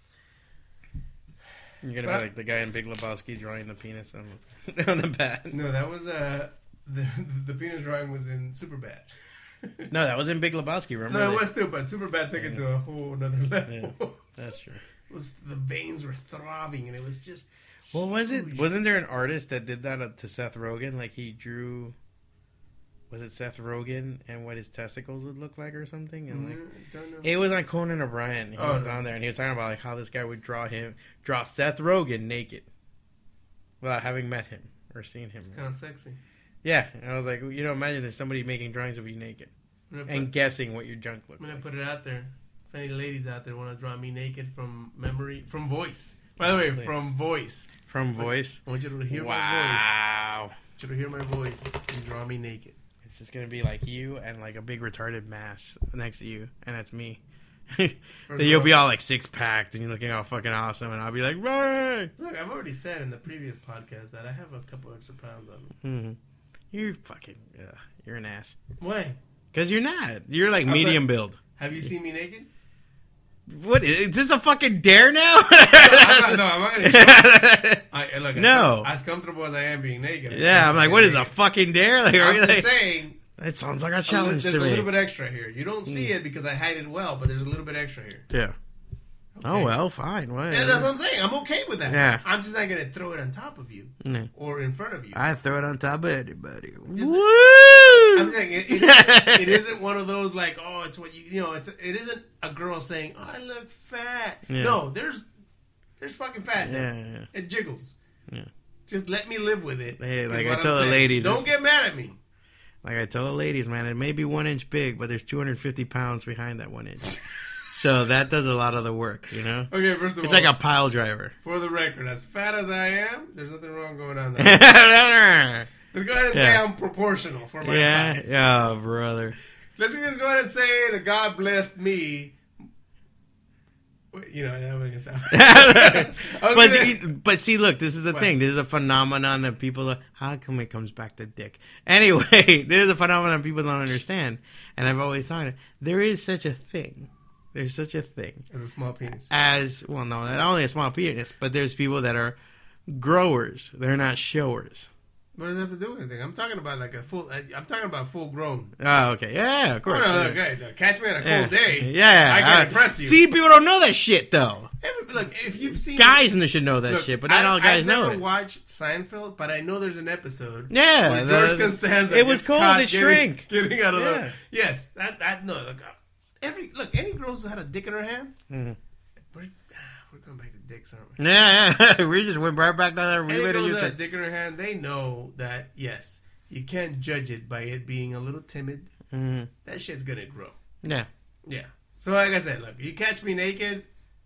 You're gonna But be like the guy in Big Lebowski drawing the penis on the, on the bat. No, that was uh the the penis drawing was in Superbad. No, that was in Big Lebowski. Remember? No, it they, was too, but Superbad took Yeah. it to a whole another level. Yeah, that's true. It was the veins were throbbing, and it was just. What was it? huge. Wasn't there an artist that did that to Seth Rogen? Like he drew. Was it Seth Rogen and what his testicles would look like or something? And like Mm, don't know. it was on Conan O'Brien. He Oh, was no. on there and he was talking about like how this guy would draw him, draw Seth Rogen naked, without having met him or seen him. Kind of sexy. Yeah, and I was like, you know, imagine there's somebody making drawings of you naked I'm gonna, and put, guessing what your junk looks I'm gonna like. put it out there. If any ladies out there want to draw me naked from memory, from voice. By the way, Please. from voice. From voice. I want you to hear my voice. Wow. I want you to hear my voice and draw me naked. It's just gonna be like you and like a big retarded mass next to you, and that's me. First Then of you'll all- be all like six packed and you're looking all fucking awesome, and I'll be like, right. Look, I've already said in the previous podcast that I have a couple extra pounds on me. Mm-hmm. You're fucking, uh, you're an ass. Why? Because you're not. You're like I'm medium sorry. build. Have you seen me naked? What is, is this a fucking dare now? I'm not, no, I'm not gonna. Show I, look, No. as comfortable as I am being naked. Yeah, I'm like, what is a naked. fucking dare? Like, are I'm you just like, saying. that sounds like a a li- challenge there's to a me. little bit extra here. You don't see Mm. it because I hide it well, but there's a little bit extra here. Yeah. Oh Okay? well, fine. Whatever. Yeah, that's what I'm saying. I'm okay with that. Yeah. I'm just not gonna throw it on top of you Mm. or in front of you. I throw it on top of anybody. Just- Woo! I'm saying it, it, isn't, it isn't one of those like, oh, it's what you you know. It's it isn't a girl saying, oh, I look fat. Yeah. No, there's there's fucking fat. Yeah, There. yeah. It jiggles. Yeah. Just let me live with it. Hey, is like what I tell I'm the saying. ladies, don't it's- get mad at me. Like I tell the ladies, man, it may be one inch big, but there's two hundred fifty pounds behind that one inch. So that does a lot of the work, you know? Okay, first of It's all, like a pile driver. for the record, as fat as I am, there's nothing wrong going on there. Let's go ahead and say Yeah. I'm proportional for my Yeah, size. yeah, brother. Let's just go ahead and say that God blessed me. Wait, You know, I'm gonna sound. I was but, gonna- see, but see, look, this is the What? thing. This is a phenomenon that people. Are, how come it comes back to dick? Anyway, this is a phenomenon people don't understand, and I've always thought it. There is such a thing. There's such a thing As a small penis. as well. No, not only a small penis, but there's people that are growers. They're not showers. What does that have to do with anything? I'm talking about like a full. I- I'm talking about full grown. Oh, okay, yeah, of Oh, course. no, no, yeah. okay. no, Catch me on a Yeah. cold day. Yeah, I can uh, impress you. See, people don't know that shit though. Every, look, if you've seen Guys should know that Look, shit, but not I, all guys I've know never it. watched Seinfeld, but I know there's an episode. Yeah, where the- George Costanza. it was gets called caught The getting, Shrink. Getting out of Yeah. the yes, that that no. Look, uh, every look, any girls who had a dick in her hand. Mhm. We're, we're going back to dicks, aren't we? Yeah, yeah. we just went right back down there. Any We girls made that a had a dick in her hand, they know that yes, you can't judge it by it being a little timid. mm That shit's gonna grow. Yeah. Yeah. So like I said, look, you catch me naked,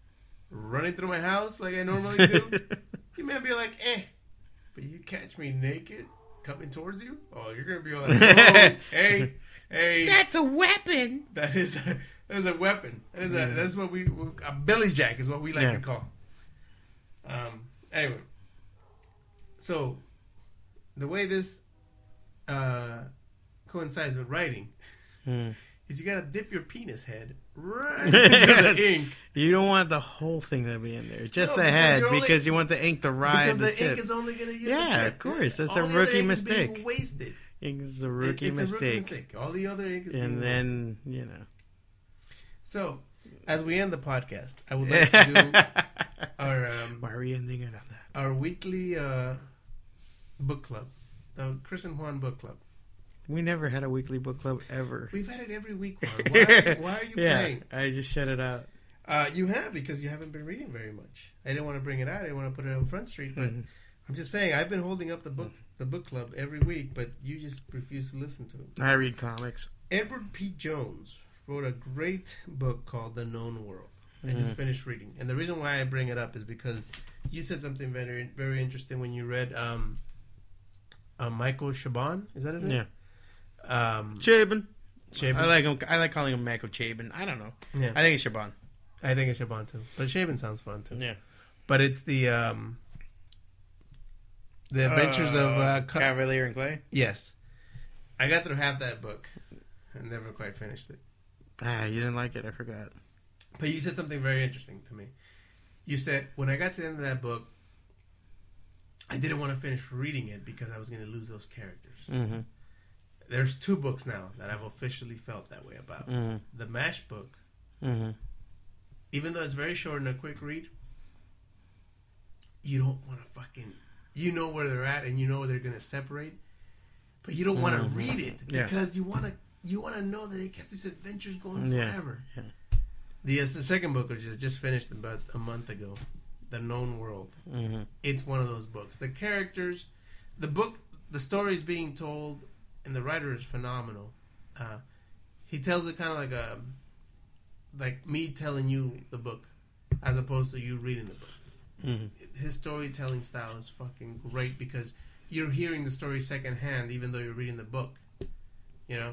running through my house like I normally do, you may be like, eh. But you catch me naked coming towards you, oh, you're gonna be like, oh, hey, hey. That's a weapon. That is a that is a weapon. That is a mm. that's what we a billy jack is what we like yeah. to call. Um. Anyway, so the way this uh, coincides with writing. Mm. Is you gotta dip your penis head right into the ink. You don't want the whole thing to be in there, just no, the head, only, because you want the ink to ride. Because the, the ink tip. is only gonna use yeah, the tip. of course, that's All a rookie mistake. Is being wasted. It's a rookie it, it's mistake. A rookie mistake. All the other ink is and being then wasted. you know. So, as we end the podcast, I would like to do our. Um, Why are we ending it on that? Our weekly uh, book club, the Chris and Juan book club. We never had a weekly book club ever. We've had it every week, Juan. Why are you, why are you yeah, playing? I just shut it out. Uh, you have, because you haven't been reading very much. I didn't want to bring it out. I didn't want to put it on Front Street. But mm-hmm. I'm just saying, I've been holding up the book the book club every week, but you just refuse to listen to it. I read comics. Edward P. Jones wrote a great book called The Known World. I mm-hmm. just finished reading. And the reason why I bring it up is because you said something very, very interesting when you read um, uh, Michael Chabon. Is that his name? Yeah. Um, Chabon. Chabon. I like him. I like calling him Michael Chabon. I don't know. Yeah. I think it's Chabon. I think it's Chabon too. But Chabon sounds fun too. Yeah. But it's the um, the Adventures uh, of uh, Cavalier and Clay. Yes. I got through half that book and never quite finished it. Ah, you didn't like it. I forgot. But you said something very interesting to me. You said when I got to the end of that book, I didn't want to finish reading it because I was going to lose those characters. Mm-hmm. There's two books now that I've officially felt that way about. Mm-hmm. The MASH book, mm-hmm. even though it's very short and a quick read, you don't want to fucking... You know where they're at and you know where they're going to separate, but you don't mm-hmm. want to read it because yeah. you want to you want to know that they kept these adventures going yeah. forever. Yeah. The, uh, the second book, which is just finished about a month ago, The Known World. Mm-hmm. It's one of those books. The characters, the book, the story is being told... And the writer is phenomenal. Uh, he tells it kind of like a, like me telling you the book, as opposed to you reading the book. Mm-hmm. His storytelling style is fucking great because you're hearing the story secondhand, even though you're reading the book. You know.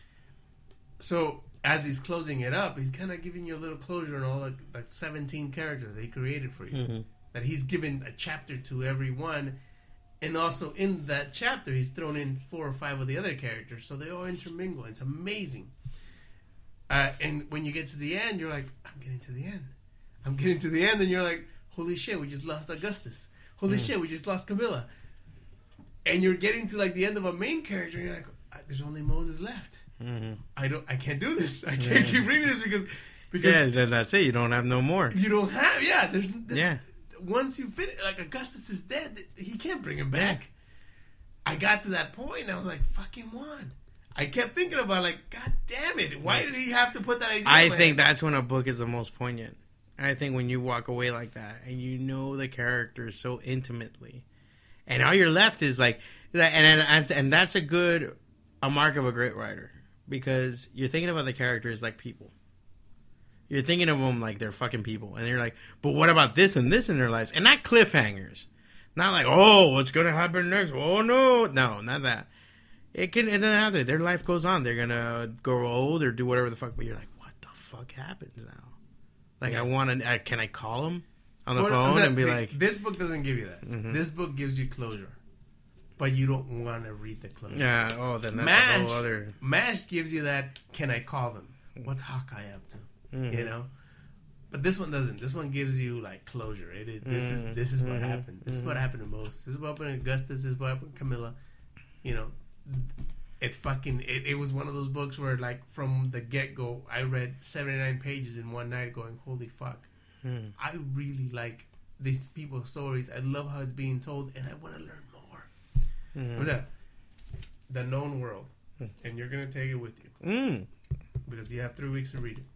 So as he's closing it up, he's kind of giving you a little closure on all like, like seventeen characters that he created for you. Mm-hmm. That he's given a chapter to every one. And also in that chapter, he's thrown in four or five of the other characters, so they all intermingle. It's amazing. Uh, and when you get to the end, you're like, I'm getting to the end. I'm getting to the end, and you're like, holy shit, we just lost Augustus. Holy mm. shit, we just lost Camilla. And you're getting to like the end of a main character, and you're like, there's only Moses left. Mm-hmm. I don't. I can't do this. I can't yeah. keep reading this because because yeah, then that's it. You don't have no more. You don't have. Yeah, there's. there's yeah. Once you finish, like Augustus is dead, he can't bring him back. Yeah. I got to that point and I was like, fucking one. I kept thinking about like, God damn it, why did he have to put that idea I in my think head? That's when a book is the most poignant. I think when you walk away like that and you know the characters so intimately, and all you're left is like, and and, and that's a good, a mark of a great writer, because you're thinking about the characters like people. You're thinking of them like they're fucking people. And you're like, but what about this and this in their lives? And not cliffhangers. Not like, oh, what's going to happen next? Oh, no. No, not that. It can, it doesn't have to. Their life goes on. They're going to grow old or do whatever the fuck. But you're like, what the fuck happens now? Like, yeah. I want to, uh, can I call them on the well, phone saying, and be see, like. This book doesn't give you that. Mm-hmm. This book gives you closure. But you don't want to read the closure. Yeah, oh, then that's MASH, a whole other. MASH gives you that, can I call them? What's Hawkeye up to? Mm-hmm. You know, but this one doesn't. This one gives you like closure. It is. This mm-hmm. is. This is what mm-hmm. happened. This mm-hmm. is what happened to Moses. This is what happened to Augustus. This is what happened to Camilla. You know, it fucking. It, it was one of those books where like from the get go, I read seventy nine pages in one night, going, "Holy fuck!" Mm. I really like these people's stories. I love how it's being told, and I want to learn more. Mm-hmm. What's that? The Known World, mm. and you're gonna take it with you mm. because you have three weeks to read it.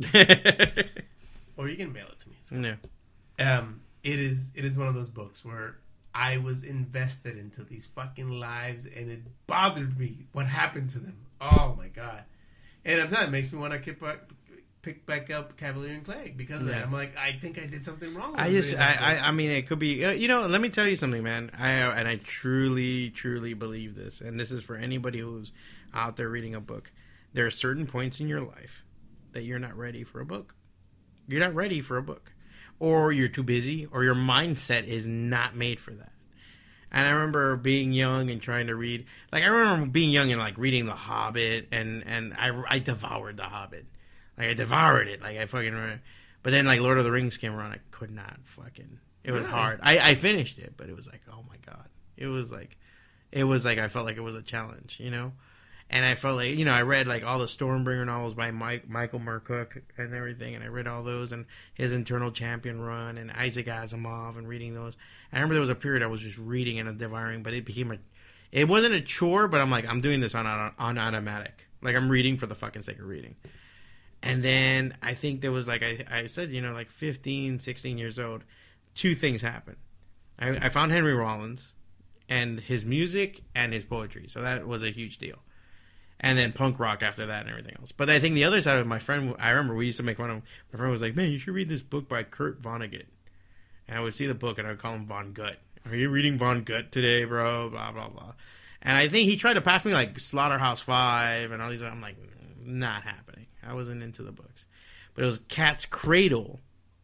Or you can mail it to me. No. Um, it is it is one of those books where I was invested into these fucking lives, and it bothered me what happened to them. Oh my god! And I'm telling you, it makes me want to keep pick back up Cavalier and Clay because of Yeah. that. I'm like, I think I did something wrong. I with just, reading I, that I, book. I mean, it could be, uh, you know, let me tell you something, man. I, and I truly, truly believe this. And this is for anybody who's out there reading a book. There are certain points in your life that you're not ready for a book. You're not ready for a book. Or you're too busy, or your mindset is not made for that. And I remember being young and trying to read, like, I remember being young and, like, reading The Hobbit, and, and I, I devoured The Hobbit. Like, I devoured it. Like, I fucking, but then, like, Lord of the Rings came around, I could not fucking, it was Really? hard. I, I finished it, but it was like, oh my God. It was like, it was like, I felt like it was a challenge, you know? And I felt like, you know, I read, like, all the Stormbringer novels by Mike, Michael Moorcock and everything, and I read all those, and his Internal Champion run, and Isaac Asimov, and reading those. And I remember there was a period I was just reading and devouring, but it became a, it wasn't a chore, but I'm like, I'm doing this on, on, on automatic. Like, I'm reading for the fucking sake of reading. And then I think there was, like, I, I said, you know, like fifteen, sixteen years old, two things happened. I, I found Henry Rollins and his music and his poetry. So that was a huge deal. And then punk rock after that and everything else. But I think the other side of my friend, I remember we used to make fun of him. My friend was like, man, you should read this book by Kurt Vonnegut. And I would see the book and I would call him Von Gut. Are you reading Von Gut today, bro? Blah, blah, blah. And I think he tried to pass me like Slaughterhouse Five and all these. I'm like, not happening. I wasn't into the books. But it was Cat's Cradle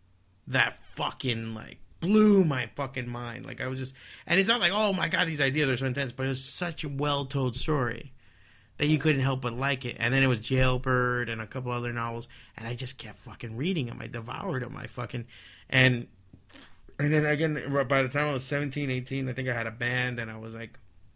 that fucking like blew my fucking mind. Like I was just, and it's not like, oh my God, these ideas are so intense, but it was such a well-told story that you couldn't help but like it. And then it was Jailbird and a couple other novels, and I just kept fucking reading them. I devoured them. I fucking, and, and then again, by the time I was seventeen, eighteen, I think I had a band, and I was like,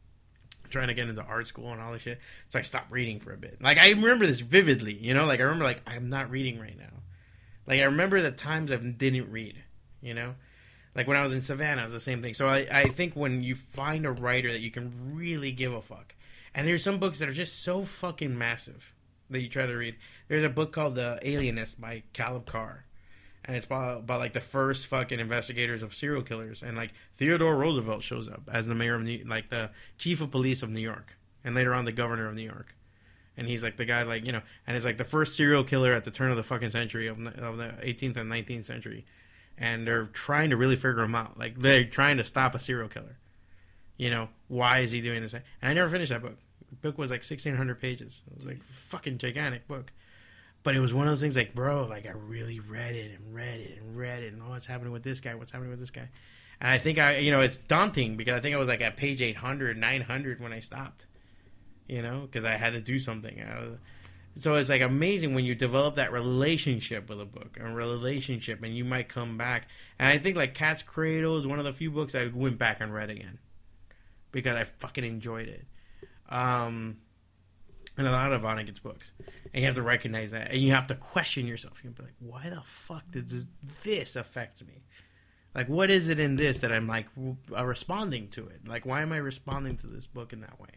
trying to get into art school and all this shit. So I stopped reading for a bit. Like, I remember this vividly, you know? Like, I remember, like, I'm not reading right now. Like, I remember the times I didn't read, you know? Like, when I was in Savannah, it was the same thing. So I, I think when you find a writer that you can really give a fuck, and there's some books that are just so fucking massive that you try to read. There's a book called The Alienist by Caleb Carr. And it's about, about, like, the first fucking investigators of serial killers. And, like, Theodore Roosevelt shows up as the mayor of New like, the chief of police of New York. And later on, the governor of New York. And he's, like, the guy, like, you know, and it's, like, the first serial killer at the turn of the fucking century, of, of the eighteenth and nineteenth century. And they're trying to really figure him out. Like, they're trying to stop a serial killer. You know, why is he doing this? And I never finished that book. The book was, like, sixteen hundred pages. It was, like, a fucking gigantic book. But it was one of those things like, bro, like I really read it and read it and read it and oh, what's happening with this guy? What's happening with this guy? And I think I, you know, it's daunting because I think I was like at page eight hundred, nine hundred when I stopped, you know, because I had to do something. I was, so it's like amazing when you develop that relationship with a book, a relationship, and you might come back. And I think like Cat's Cradle is one of the few books I went back and read again because I fucking enjoyed it. Um... And a lot of Vonnegut's books. And you have to recognize that. And you have to question yourself. You'll be like, why the fuck did this, this affect me? Like, what is it in this that I'm, like, uh, responding to it? Like, why am I responding to this book in that way?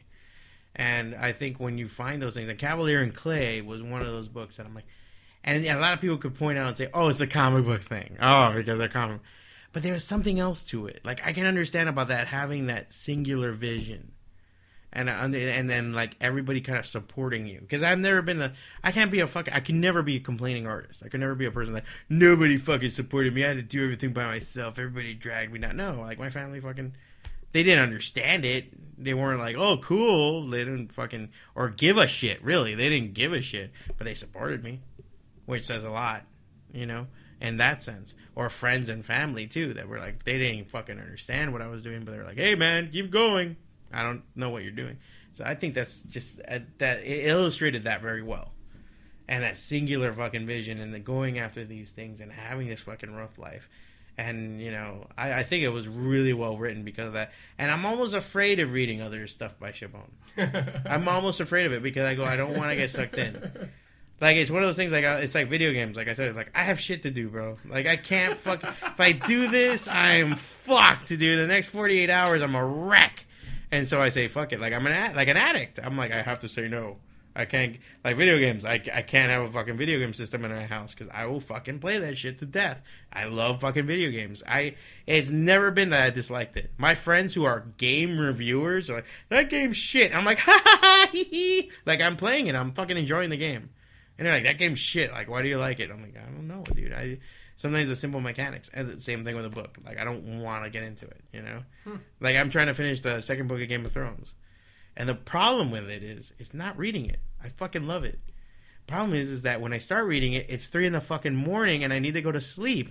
And I think when you find those things, like Cavalier and Clay was one of those books that I'm like, and a lot of people could point out and say, oh, it's the comic book thing. Oh, because they're comic. But there's something else to it. Like, I can understand about that, having that singular vision. And and then like everybody kind of supporting you, because I've never been a I can't be a fucking I can never be a complaining artist. I can never be a person that nobody fucking supported me. I had to do everything by myself. Everybody dragged me down. No, like my family fucking they didn't understand it. They weren't like, oh cool. They didn't fucking or give a shit. Really, they didn't give a shit, but they supported me, which says a lot, you know, in that sense. Or friends and family too that were like they didn't fucking understand what I was doing, but they were like, hey man, keep going. I don't know what you're doing. So I think that's just, uh, that it illustrated that very well. And that singular fucking vision and the going after these things and having this fucking rough life. And, you know, I, I think it was really well written because of that. And I'm almost afraid of reading other stuff by Chabon. I'm almost afraid of it because I go, I don't want to get sucked in. Like, it's one of those things, like, it's like video games. Like I said, like, I have shit to do, bro. Like, I can't fuck, if I do this, I'm fucked, dude. The next forty-eight hours, I'm a wreck. And so I say, fuck it. Like, I'm an ad- like an addict. I'm like, I have to say no. I can't, like video games, I, I can't have a fucking video game system in my house because I will fucking play that shit to death. I love fucking video games. I, it's never been that I disliked it. My friends who are game reviewers are like, that game's shit. I'm like, ha ha ha, hee hee. Like, I'm playing it. I'm fucking enjoying the game. And they're like, that game's shit. Like, why do you like it? I'm like, I don't know, dude. I sometimes the simple mechanics. And the same thing with a book. Like, I don't want to get into it, you know? Hmm. Like, I'm trying to finish the second book of Game of Thrones. And the problem with it is, it's not reading it. I fucking love it. Problem is, is that when I start reading it, it's three in the fucking morning and I need to go to sleep.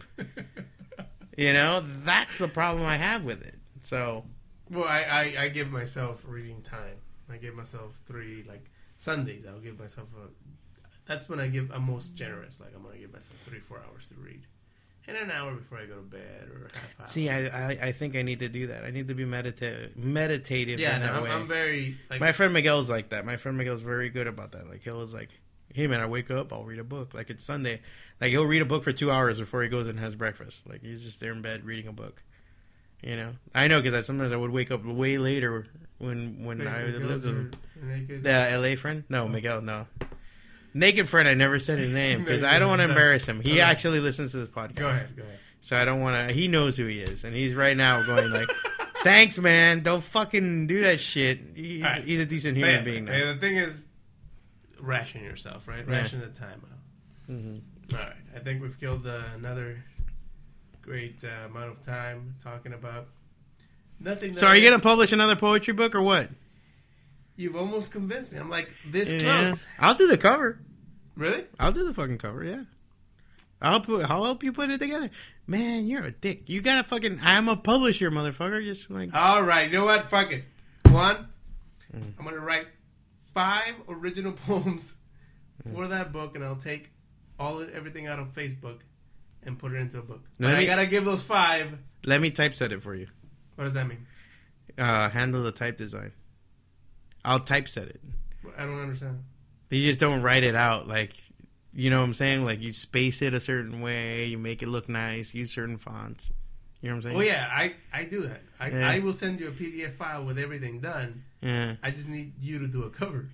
You know? That's the problem I have with it. So... Well, I, I, I give myself reading time. I give myself three, like, Sundays, I'll give myself a... That's when I give, I'm most generous. Like, I'm going to give myself three, four hours to read. And an hour before I go to bed, or half hour. See, I, I, I think I need to do that. I need to be medita- meditative yeah, in no, that I'm, way. I'm very... Like, my friend Miguel's like that. My friend Miguel's very good about that. Like, he'll was like, hey, man, I wake up, I'll read a book. Like, it's Sunday. Like, he'll read a book for two hours before he goes and has breakfast. Like, he's just there in bed reading a book. You know? I know, because I, sometimes I would wake up way later when when Wait, I Miguel's lived with naked? the L A friend. No, oh. Miguel, no. Naked friend, I never said his name, because no, I don't want to sorry. embarrass him. He okay. actually listens to this podcast. Go ahead, go ahead. So I don't want to... He knows who he is, and he's right now going like, thanks, man, don't fucking do that shit. He's, right. he's a decent human yeah, being now. And the thing is, ration yourself, right? Yeah. Ration the time out. Mm-hmm. All right. I think we've killed uh, another great uh, amount of time talking about nothing. So are you going to publish another poetry book or what? You've almost convinced me. I'm like this yeah. close. I'll do the cover. Really? I'll do the fucking cover, yeah. I'll help, I'll help you put it together. Man, you're a dick. You gotta fucking... I'm a publisher, motherfucker. Just like... All right. You know what? Fuck it. One, mm. I'm going to write five original poems mm. for that book, and I'll take all everything out of Facebook and put it into a book. But me, I gotta give those five... Let me typeset it for you. What does that mean? Uh, handle the type design. I'll typeset it. I don't understand. You just don't write it out, like... You know what I'm saying? Like, you space it a certain way, you make it look nice, use certain fonts. You know what I'm saying? Oh, yeah, I, I do that. I, yeah. I will send you a P D F file with everything done. Yeah. I just need you to do a cover.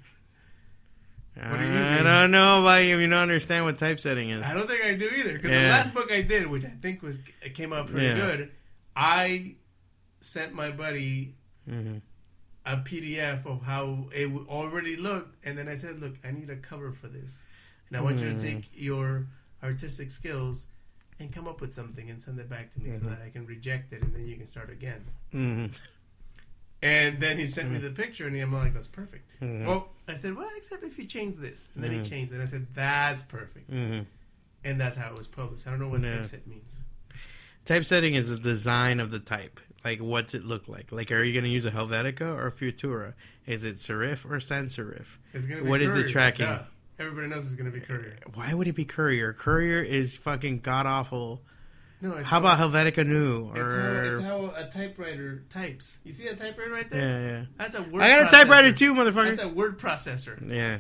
What do you I mean? don't know about you. You don't understand what typesetting is. I don't think I do either. Because yeah. the last book I did, which I think was it came out pretty yeah. good, I sent my buddy mm-hmm. a P D F of how it already looked, and then I said, look, I need a cover for this. And I want mm. you to take your artistic skills and come up with something and send it back to me mm-hmm. so that I can reject it, and then you can start again. Mm-hmm. And then he sent mm-hmm. me the picture, and I'm like, that's perfect. Mm-hmm. Well, I said, well, except if you change this. And then mm-hmm. he changed it, and I said, that's perfect. Mm-hmm. And that's how it was published. I don't know what yeah. typeset means. Typesetting is the design of the type. Like, what's it look like? Like, are you going to use a Helvetica or a Futura? Is it serif or sans serif? It's gonna be what Courier. is the tracking? Duh. Everybody knows it's going to be Courier. Why would it be Courier? Courier is fucking god-awful. No, it's how about Helvetica New? Or... It's, how, it's how a typewriter types. You see that typewriter right there? Yeah, yeah. That's a word I got processor. a typewriter too, motherfucker. That's a word processor. Yeah.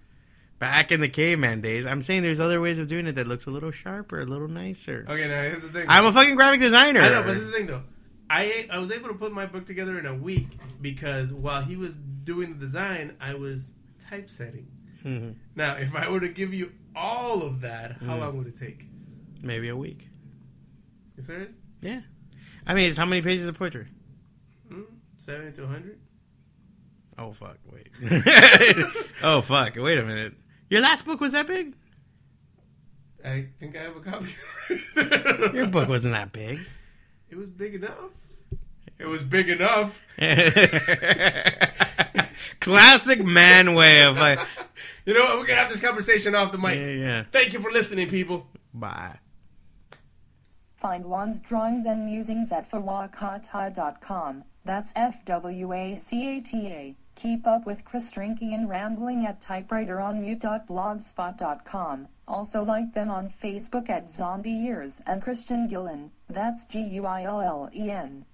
Back in the caveman days. I'm saying there's other ways of doing it that looks a little sharper, a little nicer. Okay, now here's the thing. I'm a fucking graphic designer. I know, but this is the thing, though. I I was able to put my book together in a week because while he was doing the design, I was typesetting. Mm-hmm. Now, if I were to give you all of that, how mm. long would it take? Maybe a week. You serious? Yeah. I mean, it's how many pages of poetry? Mm, seventy to one hundred. Oh, fuck. Wait. oh, fuck. Wait a minute. Your last book was that big? I think I have a copy. Your book wasn't that big. It was big enough. It was big enough. Classic man way of like... You know what? We're going to have this conversation off the mic. Yeah, yeah. Thank you for listening, people. Bye. Find Juan's drawings and musings at fawacata dot com. That's F W A C A T A. Keep up with Chris drinking and rambling at typewriter on mute dot blogspot dot com. Also like them on Facebook at Zombie Years and Christian Gillen. That's G U I L L E N.